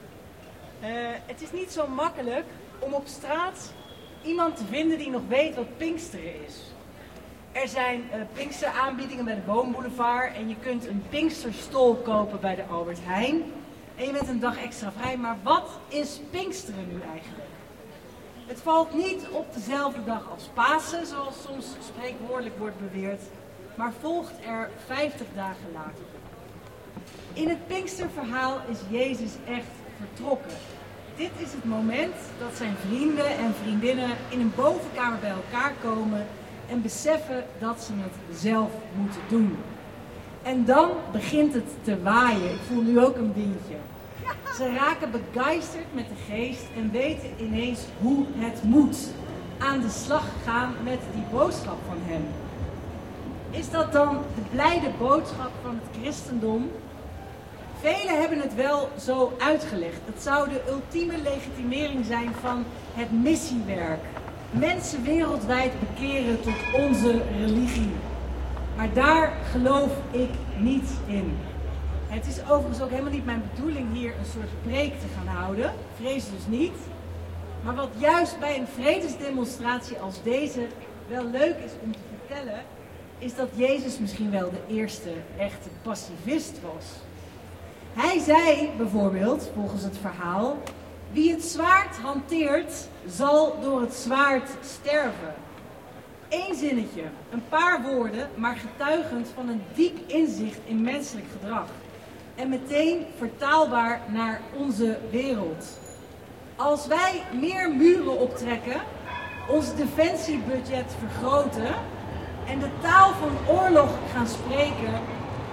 Het is niet zo makkelijk om op straat iemand te vinden die nog weet wat Pinksteren is. Er zijn Pinksteraanbiedingen bij de Boomboulevard en je kunt een Pinksterstol kopen bij de Albert Heijn. En je bent een dag extra vrij, maar wat is Pinksteren nu eigenlijk? Het valt niet op dezelfde dag als Pasen, zoals soms spreekwoordelijk wordt beweerd, maar volgt er 50 dagen later. In het Pinksterverhaal is Jezus echt vertrokken. Dit is het moment dat zijn vrienden en vriendinnen in een bovenkamer bij elkaar komen en beseffen dat ze het zelf moeten doen. En dan begint het te waaien. Ik voel nu ook een windje. Ze raken begeisterd met de geest en weten ineens hoe het moet. Aan de slag gaan met die boodschap van hem. Is dat dan de blijde boodschap van het christendom? Velen hebben het wel zo uitgelegd. Het zou de ultieme legitimering zijn van het missiewerk. Mensen wereldwijd bekeren tot onze religie. Maar daar geloof ik niet in. Het is overigens ook helemaal niet mijn bedoeling hier een soort preek te gaan houden. Vrees dus niet. Maar wat juist bij een vredesdemonstratie als deze wel leuk is om te vertellen, is dat Jezus misschien wel de eerste echte pacifist was. Hij zei bijvoorbeeld, volgens het verhaal, wie het zwaard hanteert, zal door het zwaard sterven. Eén zinnetje, een paar woorden, maar getuigend van een diep inzicht in menselijk gedrag. En meteen vertaalbaar naar onze wereld. Als wij meer muren optrekken, ons defensiebudget vergroten en de taal van oorlog gaan spreken,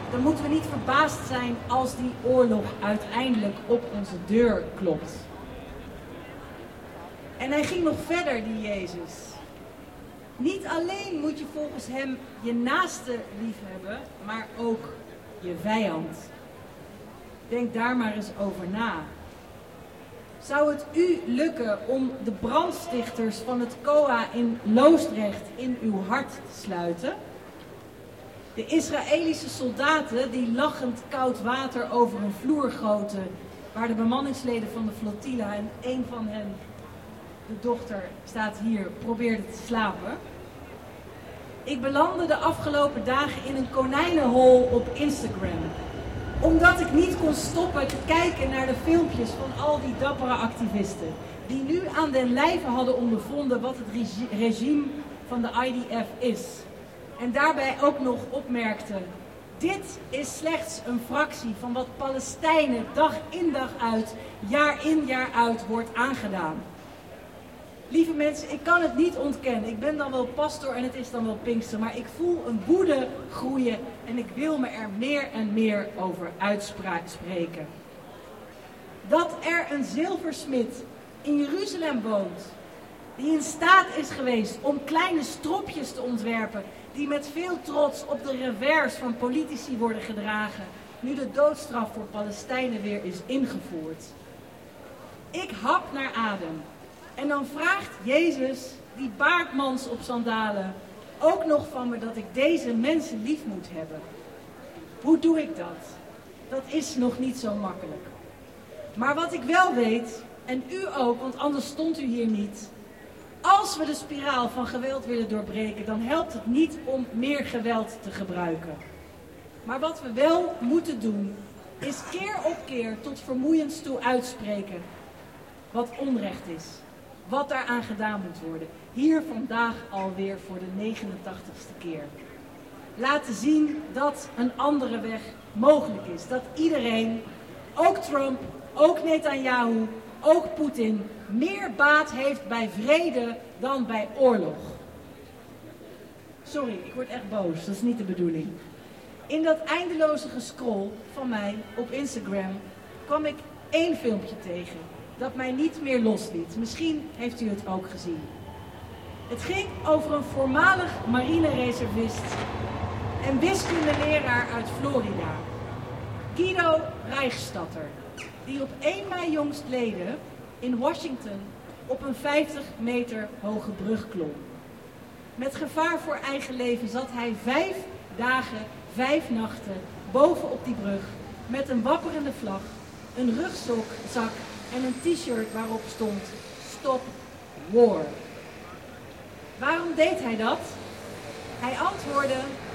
dan moeten we niet verbaasd zijn als die oorlog uiteindelijk op onze deur klopt. En hij ging nog verder, die Jezus. Niet alleen moet je volgens hem je naaste lief hebben, maar ook je vijand. Denk daar maar eens over na. Zou het u lukken om de brandstichters van het COA in Loosdrecht in uw hart te sluiten? De Israëlische soldaten die lachend koud water over een vloer goten, waar de bemanningsleden van de flotilla en een van hen, de dochter, staat hier, probeerde te slapen. Ik belandde de afgelopen dagen in een konijnenhol op Instagram. Omdat ik niet kon stoppen te kijken naar de filmpjes van al die dappere activisten. Die nu aan den lijve hadden ondervonden wat het regime van de IDF is. En daarbij ook nog opmerkten: dit is slechts een fractie van wat Palestijnen dag in dag uit, jaar in jaar uit wordt aangedaan. Lieve mensen, ik kan het niet ontkennen. Ik ben dan wel pastoor en het is dan wel Pinkster, maar ik voel een woede groeien en ik wil me er meer en meer over uitspreken. Dat er een zilversmid in Jeruzalem woont, die in staat is geweest om kleine stropjes te ontwerpen, die met veel trots op de revers van politici worden gedragen, nu de doodstraf voor Palestijnen weer is ingevoerd. Ik hap naar adem. En dan vraagt Jezus, die baardmans op sandalen, ook nog van me dat ik deze mensen lief moet hebben. Hoe doe ik dat? Dat is nog niet zo makkelijk. Maar wat ik wel weet, en u ook, want anders stond u hier niet. Als we de spiraal van geweld willen doorbreken, dan helpt het niet om meer geweld te gebruiken. Maar wat we wel moeten doen, is keer op keer tot vermoeiens toe uitspreken wat onrecht is. Wat daaraan gedaan moet worden. Hier vandaag alweer voor de 89ste keer. Laten zien dat een andere weg mogelijk is. Dat iedereen, ook Trump, ook Netanyahu, ook Poetin, meer baat heeft bij vrede dan bij oorlog. Sorry, ik word echt boos. Dat is niet de bedoeling. In dat eindeloze gescroll van mij op Instagram kwam ik 1 filmpje tegen dat mij niet meer losliet. Misschien heeft u het ook gezien. Het ging over een voormalig marinereservist en wiskundeleraar uit Florida, Guido Reichstatter, die op 1 mei jongstleden in Washington op een 50 meter hoge brug klom. Met gevaar voor eigen leven zat hij 5 dagen, 5 nachten bovenop die brug met een wapperende vlag, een rugzak en een t-shirt waarop stond Stop War. Waarom deed hij dat? Hij antwoordde: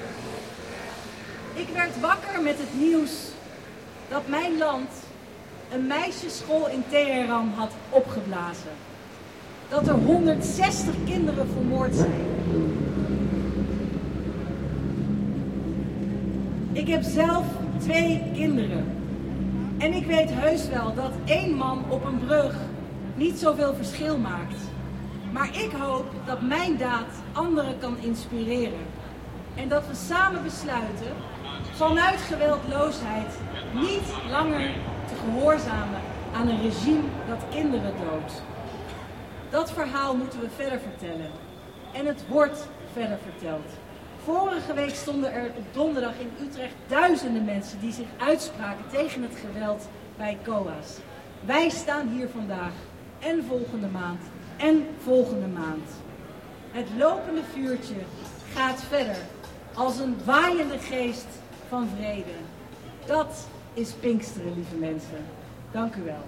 ik werd wakker met het nieuws dat mijn land een meisjesschool in Teheran had opgeblazen. Dat er 160 kinderen vermoord zijn. Ik heb zelf 2 kinderen. En ik weet heus wel dat 1 man op een brug niet zoveel verschil maakt. Maar ik hoop dat mijn daad anderen kan inspireren. En dat we samen besluiten vanuit geweldloosheid niet langer te gehoorzamen aan een regime dat kinderen doodt. Dat verhaal moeten we verder vertellen. En het wordt verder verteld. Vorige week stonden er op donderdag in Utrecht duizenden mensen die zich uitspraken tegen het geweld bij COA's. Wij staan hier vandaag en volgende maand en volgende maand. Het lopende vuurtje gaat verder als een waaiende geest van vrede. Dat is Pinksteren, lieve mensen. Dank u wel.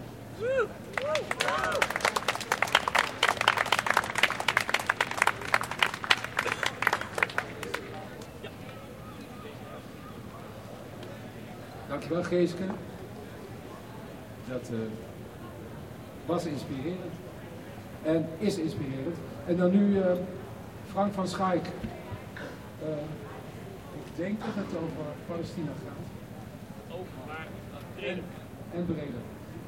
Dankjewel, Geeske. Dat was inspirerend. En is inspirerend. En dan nu Frank van Schaik. Ik denk dat het over Palestina gaat. Over waar? En breder.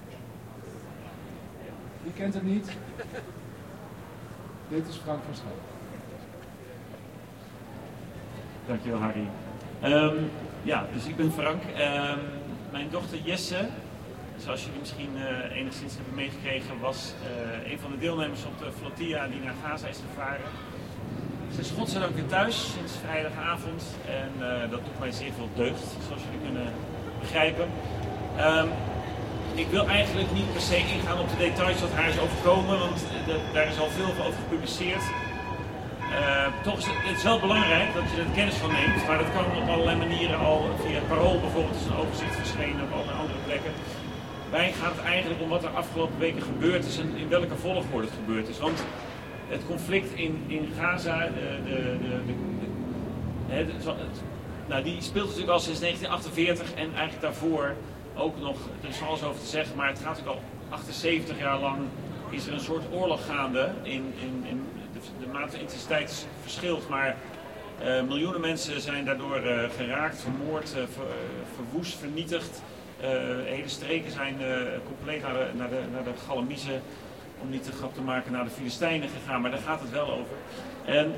Wie kent het niet? Dit is Frank van Schaik. Dankjewel, Harry. Ja, dus ik ben Frank. Mijn dochter Jesse, zoals jullie misschien enigszins hebben meegekregen, was een van de deelnemers op de flotilla die naar Gaza is gevaren. Ze is godzijdank weer thuis sinds vrijdagavond en dat doet mij zeer veel deugd, zoals jullie kunnen begrijpen. Ik wil eigenlijk niet per se ingaan op de details wat haar is overkomen, want daar is al veel over gepubliceerd. Toch is het wel belangrijk dat je er kennis van neemt, maar dat kan op allerlei manieren al via het Parool bijvoorbeeld, is een overzicht verschenen op allerlei andere plekken. Wij gaan het eigenlijk om wat er afgelopen weken gebeurd is en in welke volgorde het gebeurd is. Want het conflict in Gaza, die speelt natuurlijk al sinds 1948 en eigenlijk daarvoor ook nog, er is alles over te zeggen, maar het gaat natuurlijk al 78 jaar lang, is er een soort oorlog gaande de mate van intensiteit verschilt, maar miljoenen mensen zijn daardoor geraakt, vermoord, verwoest, vernietigd. Hele streken zijn compleet naar de Galamiezen, om niet te grap te maken, naar de Filistijnen gegaan, maar daar gaat het wel over. En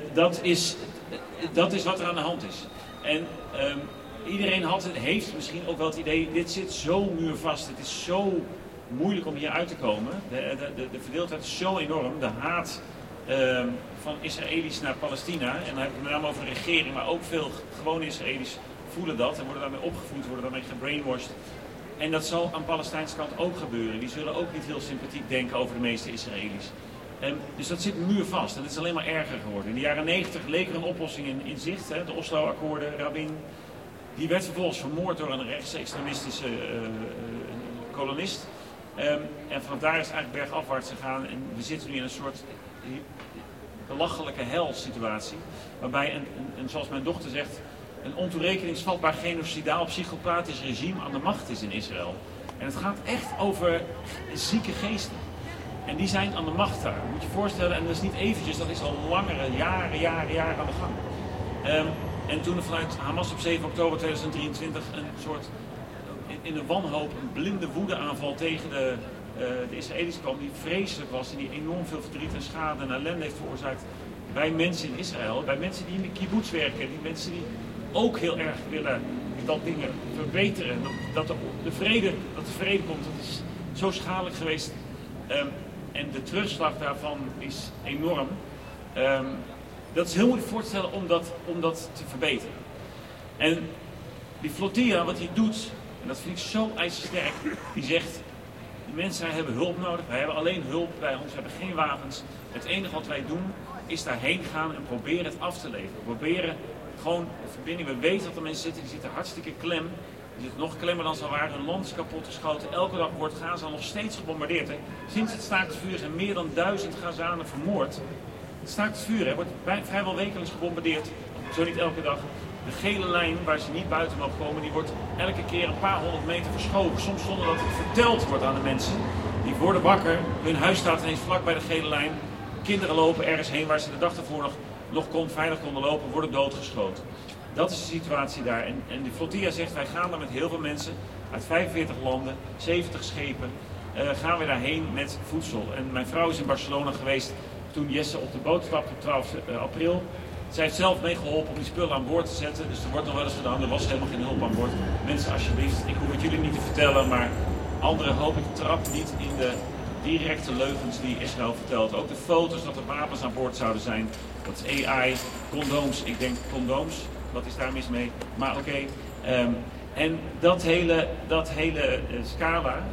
dat is wat er aan de hand is. En iedereen heeft misschien ook wel het idee, dit zit zo muurvast, het is zo moeilijk om hier uit te komen. De verdeeldheid is zo enorm, de haat van Israëli's naar Palestina, en dan heb ik het met name over de regering, maar ook veel gewone Israëli's voelen dat en worden daarmee opgevoed, worden daarmee gebrainwashed. En dat zal aan de Palestijnse kant ook gebeuren. Die zullen ook niet heel sympathiek denken over de meeste Israëli's. Dus dat zit muurvast en het is alleen maar erger geworden. In de jaren 90 leek er een oplossing in zicht, de Oslo-akkoorden, Rabin. Die werd vervolgens vermoord door een rechtsextremistische kolonist. En vanaf daar is het eigenlijk bergafwaarts gegaan en we zitten nu in een soort belachelijke helsituatie. Waarbij, zoals mijn dochter zegt, een ontoerekeningsvatbaar genocidaal psychopathisch regime aan de macht is in Israël. En het gaat echt over zieke geesten. En die zijn aan de macht daar. Moet je je voorstellen, en dat is niet eventjes, dat is al langere jaren aan de gang. En toen er vanuit Hamas op 7 oktober 2023 een soort, in de wanhoop, een blinde woedeaanval tegen de Israëli's kwam, die vreselijk was en die enorm veel verdriet en schade en ellende heeft veroorzaakt bij mensen in Israël, bij mensen die in de kibbutz werken, die mensen die ook heel erg willen dat dingen verbeteren, dat de vrede komt. Dat is zo schadelijk geweest. En de terugslag daarvan is enorm. Dat is heel moeilijk voor te stellen om dat te verbeteren. En die flotilla, wat hij doet, en dat vind ik zo ijzersterk, die zegt, de mensen hebben hulp nodig, wij hebben alleen hulp bij ons, we hebben geen wapens. Het enige wat wij doen, is daarheen gaan en proberen het af te leveren. We proberen gewoon de verbinding, we weten dat er mensen zitten, die zitten hartstikke klem. Die zitten nog klemmer dan ze waren, hun land is kapot geschoten. Elke dag wordt Gaza nog steeds gebombardeerd. Hè. Sinds het staakt het vuur zijn meer dan 1000 Gazanen vermoord. Het staakt het vuur wordt vrijwel wekelijks gebombardeerd, zo niet elke dag. De gele lijn waar ze niet buiten mogen komen, die wordt elke keer een paar 100 meter verschoven. Soms zonder dat het verteld wordt aan de mensen. Die worden wakker, hun huis staat ineens vlak bij de gele lijn. Kinderen lopen ergens heen waar ze de dag ervoor nog veilig konden lopen, worden doodgeschoten. Dat is de situatie daar. En de flotilla zegt, wij gaan daar met heel veel mensen uit 45 landen, 70 schepen, gaan we daarheen met voedsel. En mijn vrouw is in Barcelona geweest toen Jesse op de boot stapte op 12 april. Zij heeft zelf meegeholpen om die spullen aan boord te zetten. Dus er wordt nog wel eens gedaan, er was helemaal geen hulp aan boord. Mensen, alsjeblieft, ik hoef het jullie niet te vertellen, maar anderen hoop ik trap niet in de directe leugens die Israël vertelt. Ook de foto's dat er wapens aan boord zouden zijn. Dat is AI, condooms. Ik denk condooms, wat is daar mis mee? Maar oké. En dat hele scala,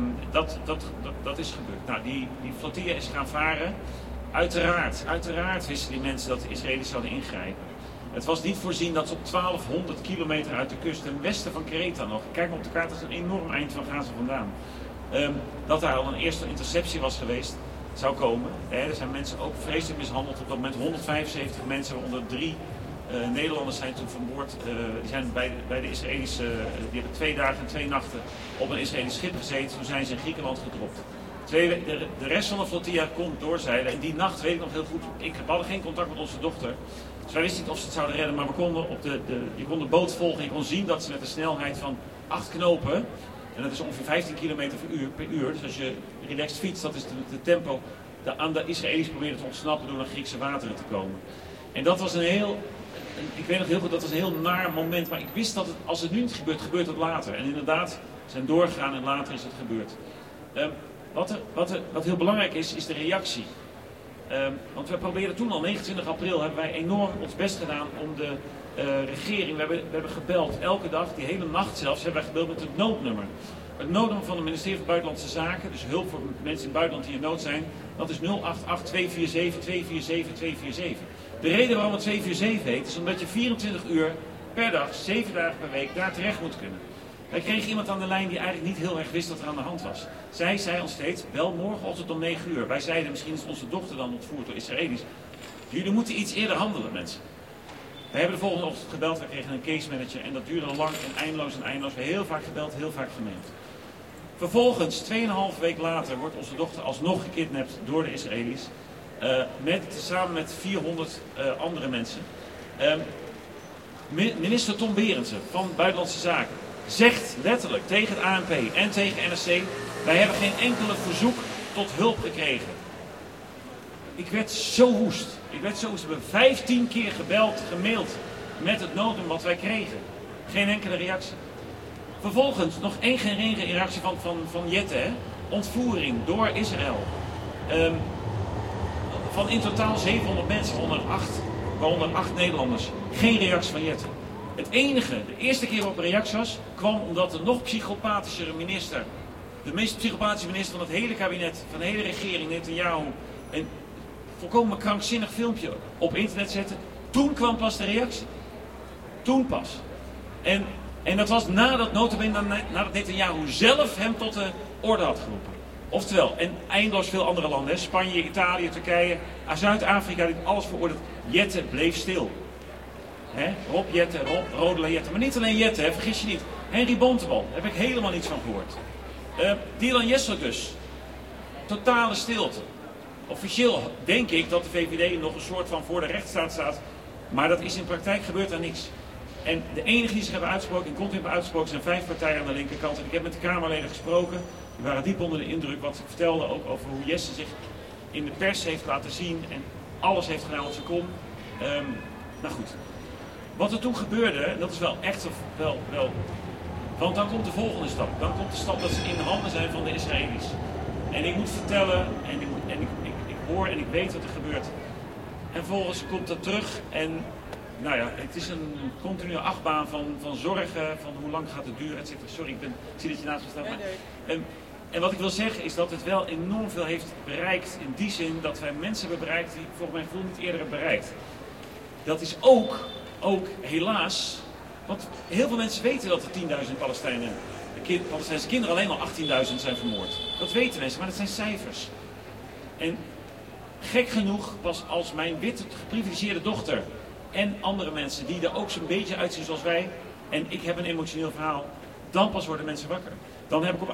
dat is gebeurd. Nou, die flotilla is gaan varen. Uiteraard wisten die mensen dat de Israëli's zouden ingrijpen. Het was niet voorzien dat ze op 1200 kilometer uit de kust ten westen van Kreta nog, kijk maar op de kaart, dat is een enorm eind van Gaza vandaan. Dat daar al een eerste interceptie was geweest, zou komen. Er zijn mensen ook vreselijk mishandeld. Op dat moment 175 mensen, waaronder 3 Nederlanders zijn toen van boord. Die zijn bij de Israëlische, die hebben 2 dagen en 2 nachten op een Israëlisch schip gezeten. Toen zijn ze in Griekenland gedropt. De rest van de flotilla kon doorzeilen. En die nacht, weet ik nog heel goed, we hadden geen contact met onze dochter. Dus wij wisten niet of ze het zouden redden, maar we konden je kon de boot volgen. Je kon zien dat ze met een snelheid van 8 knopen, en dat is ongeveer 15 km per uur. Dus als je relaxed fietst, dat is de tempo. Aan de Israëli's probeerden te ontsnappen door naar Griekse wateren te komen. En dat was een heel ik weet nog heel goed, dat was een heel naar moment. Maar ik wist dat als het nu niet gebeurt, gebeurt het later. En inderdaad, we zijn doorgegaan en later is het gebeurd. Wat heel belangrijk is de reactie. Want we probeerden toen al, 29 april, hebben wij enorm ons best gedaan om de regering, we hebben gebeld, elke dag, die hele nacht zelfs, hebben wij gebeld met het noodnummer. Het noodnummer van het ministerie van Buitenlandse Zaken, dus hulp voor mensen in het buitenland die in nood zijn, dat is 088 247 247 247. De reden waarom het 247 heet, is omdat je 24 uur per dag, 7 dagen per week, daar terecht moet kunnen. Wij kregen iemand aan de lijn die eigenlijk niet heel erg wist wat er aan de hand was. Zij zei ons steeds, bel morgenochtend om 9 uur. Wij zeiden, misschien is onze dochter dan ontvoerd door Israëli's. Jullie moeten iets eerder handelen, mensen. We hebben de volgende ochtend gebeld, we kregen een case manager en dat duurde lang en eindeloos. We hebben heel vaak gebeld, heel vaak gemaild. Vervolgens, 2,5 week later, wordt onze dochter alsnog gekidnapt door de Israëli's. Samen met 400 andere mensen. Minister Tom Berendsen van Buitenlandse Zaken zegt letterlijk tegen het ANP en tegen NRC, wij hebben geen enkele verzoek tot hulp gekregen. Ik werd zo woest. We hebben 15 keer gebeld, gemaild met het noodnummer wat wij kregen. Geen enkele reactie. Vervolgens nog geen reactie van Jette, hè? Ontvoering door Israël. Van in totaal 700 mensen, waaronder 8 Nederlanders. Geen reactie van Jette. Het enige, de eerste keer waarop er reactie was, kwam omdat de nog psychopathischere minister, de meest psychopathische minister van het hele kabinet, van de hele regering, Netanyahu, een volkomen krankzinnig filmpje op internet zette. Toen kwam pas de reactie. Toen pas. En dat was nadat Netanyahu zelf hem tot de orde had geroepen. Oftewel, en eindeloos veel andere landen, hè, Spanje, Italië, Turkije, Zuid-Afrika, die alles veroordeeld. Jette bleef stil. Rob Jette, Rodela Jette. Maar niet alleen Jette, vergis je niet. Henry Bontebal, daar heb ik helemaal niets van gehoord. Dylan Jestergus, totale stilte. Officieel denk ik dat de VVD nog een soort van voor de rechtsstaat staat. Maar dat is in praktijk gebeurt er niks. En de enige die zich hebben uitgesproken en continu hebben uitgesproken zijn 5 partijen aan de linkerkant. En ik heb met de Kamerleden gesproken. Die waren diep onder de indruk wat ze vertelden ook over hoe Jesse zich in de pers heeft laten zien. En alles heeft gedaan wat ze kon. Nou goed. Wat er toen gebeurde, en dat is wel echt wel. Want dan komt de volgende stap. Dan komt de stap dat ze in de handen zijn van de Israëli's. En ik moet vertellen, en ik hoor en ik weet wat er gebeurt. En vervolgens komt dat terug en nou ja, het is een continue achtbaan van zorgen, van hoe lang gaat het duren, et cetera. Sorry, ik zie dat je naast me staat. En wat ik wil zeggen is dat het wel enorm veel heeft bereikt in die zin dat wij mensen hebben bereikt die volgens mijn gevoel niet eerder hebben bereikt. Dat is ook helaas, want heel veel mensen weten dat er 10.000 Palestijnse kinderen alleen al 18.000 zijn vermoord. Dat weten mensen, maar dat zijn cijfers. En gek genoeg, pas als mijn witte geprivilegeerde dochter en andere mensen die er ook zo'n beetje uitzien zoals wij, en ik heb een emotioneel verhaal, dan pas worden mensen wakker. Dan heb ik op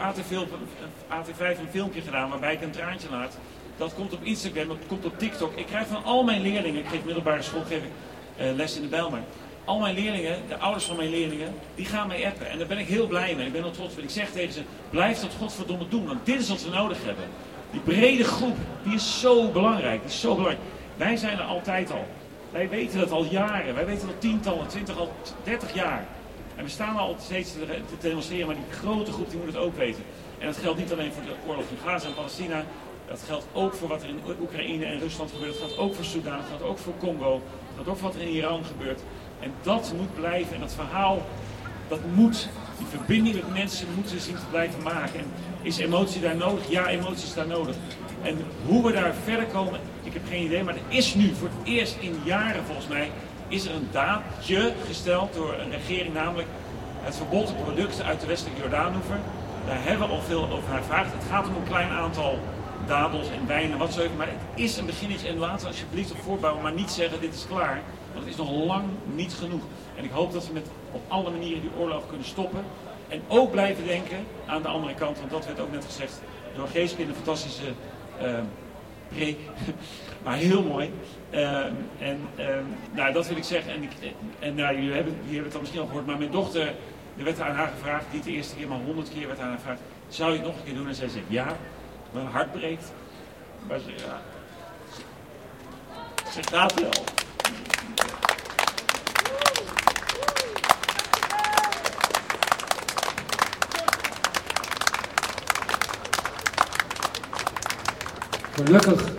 AT5 een filmpje gedaan waarbij ik een traantje laat. Dat komt op Instagram, dat komt op TikTok. Ik krijg van al mijn leerlingen, ik geef middelbare school, geef ik les in de Bijlmer. Al mijn leerlingen, de ouders van mijn leerlingen, die gaan mij appen. En daar ben ik heel blij mee. Ik ben er trots op. Ik zeg tegen ze, blijf dat godverdomme doen, want dit is wat we nodig hebben. Die brede groep, die is zo belangrijk. Wij zijn er altijd al. Wij weten dat al jaren. Wij weten al tientallen, 20, al 30 jaar. En we staan al steeds te demonstreren, maar die grote groep die moet het ook weten. En dat geldt niet alleen voor de oorlog in Gaza en Palestina. Dat geldt ook voor wat er in Oekraïne en Rusland gebeurt. Dat geldt ook voor Sudan, dat geldt ook voor Congo. Dat geldt ook voor wat er in Iran gebeurt. En dat moet blijven. En dat verhaal, dat moet. Die verbinding met mensen moeten zien te blijven maken. En is emotie daar nodig? Ja, emotie is daar nodig. En hoe we daar verder komen, ik heb geen idee. Maar er is nu voor het eerst in jaren volgens mij, is er een daadje gesteld door een regering. Namelijk het verbod op producten uit de westelijke Jordaanoever. Daar hebben we al veel over naar gevraagd. Het gaat om een klein aantal dadels en wijnen, wat zo even. Maar het is een beginnetje en laten we alsjeblieft op voortbouwen. Maar niet zeggen dit is klaar. Want het is nog lang niet genoeg. En ik hoop dat we op alle manieren die oorlog kunnen stoppen. En ook blijven denken aan de andere kant. Want dat werd ook net gezegd door Geeske in een fantastische preek. Maar heel mooi. Nou, dat wil ik zeggen. Jullie hebben het al misschien al gehoord. Maar mijn dochter, er werd aan haar gevraagd. Niet de eerste keer, maar 100 keer werd aan haar gevraagd. Zou je het nog een keer doen? En zij zegt ja. Mijn hart breekt. Maar ze gaat wel. Gelukkig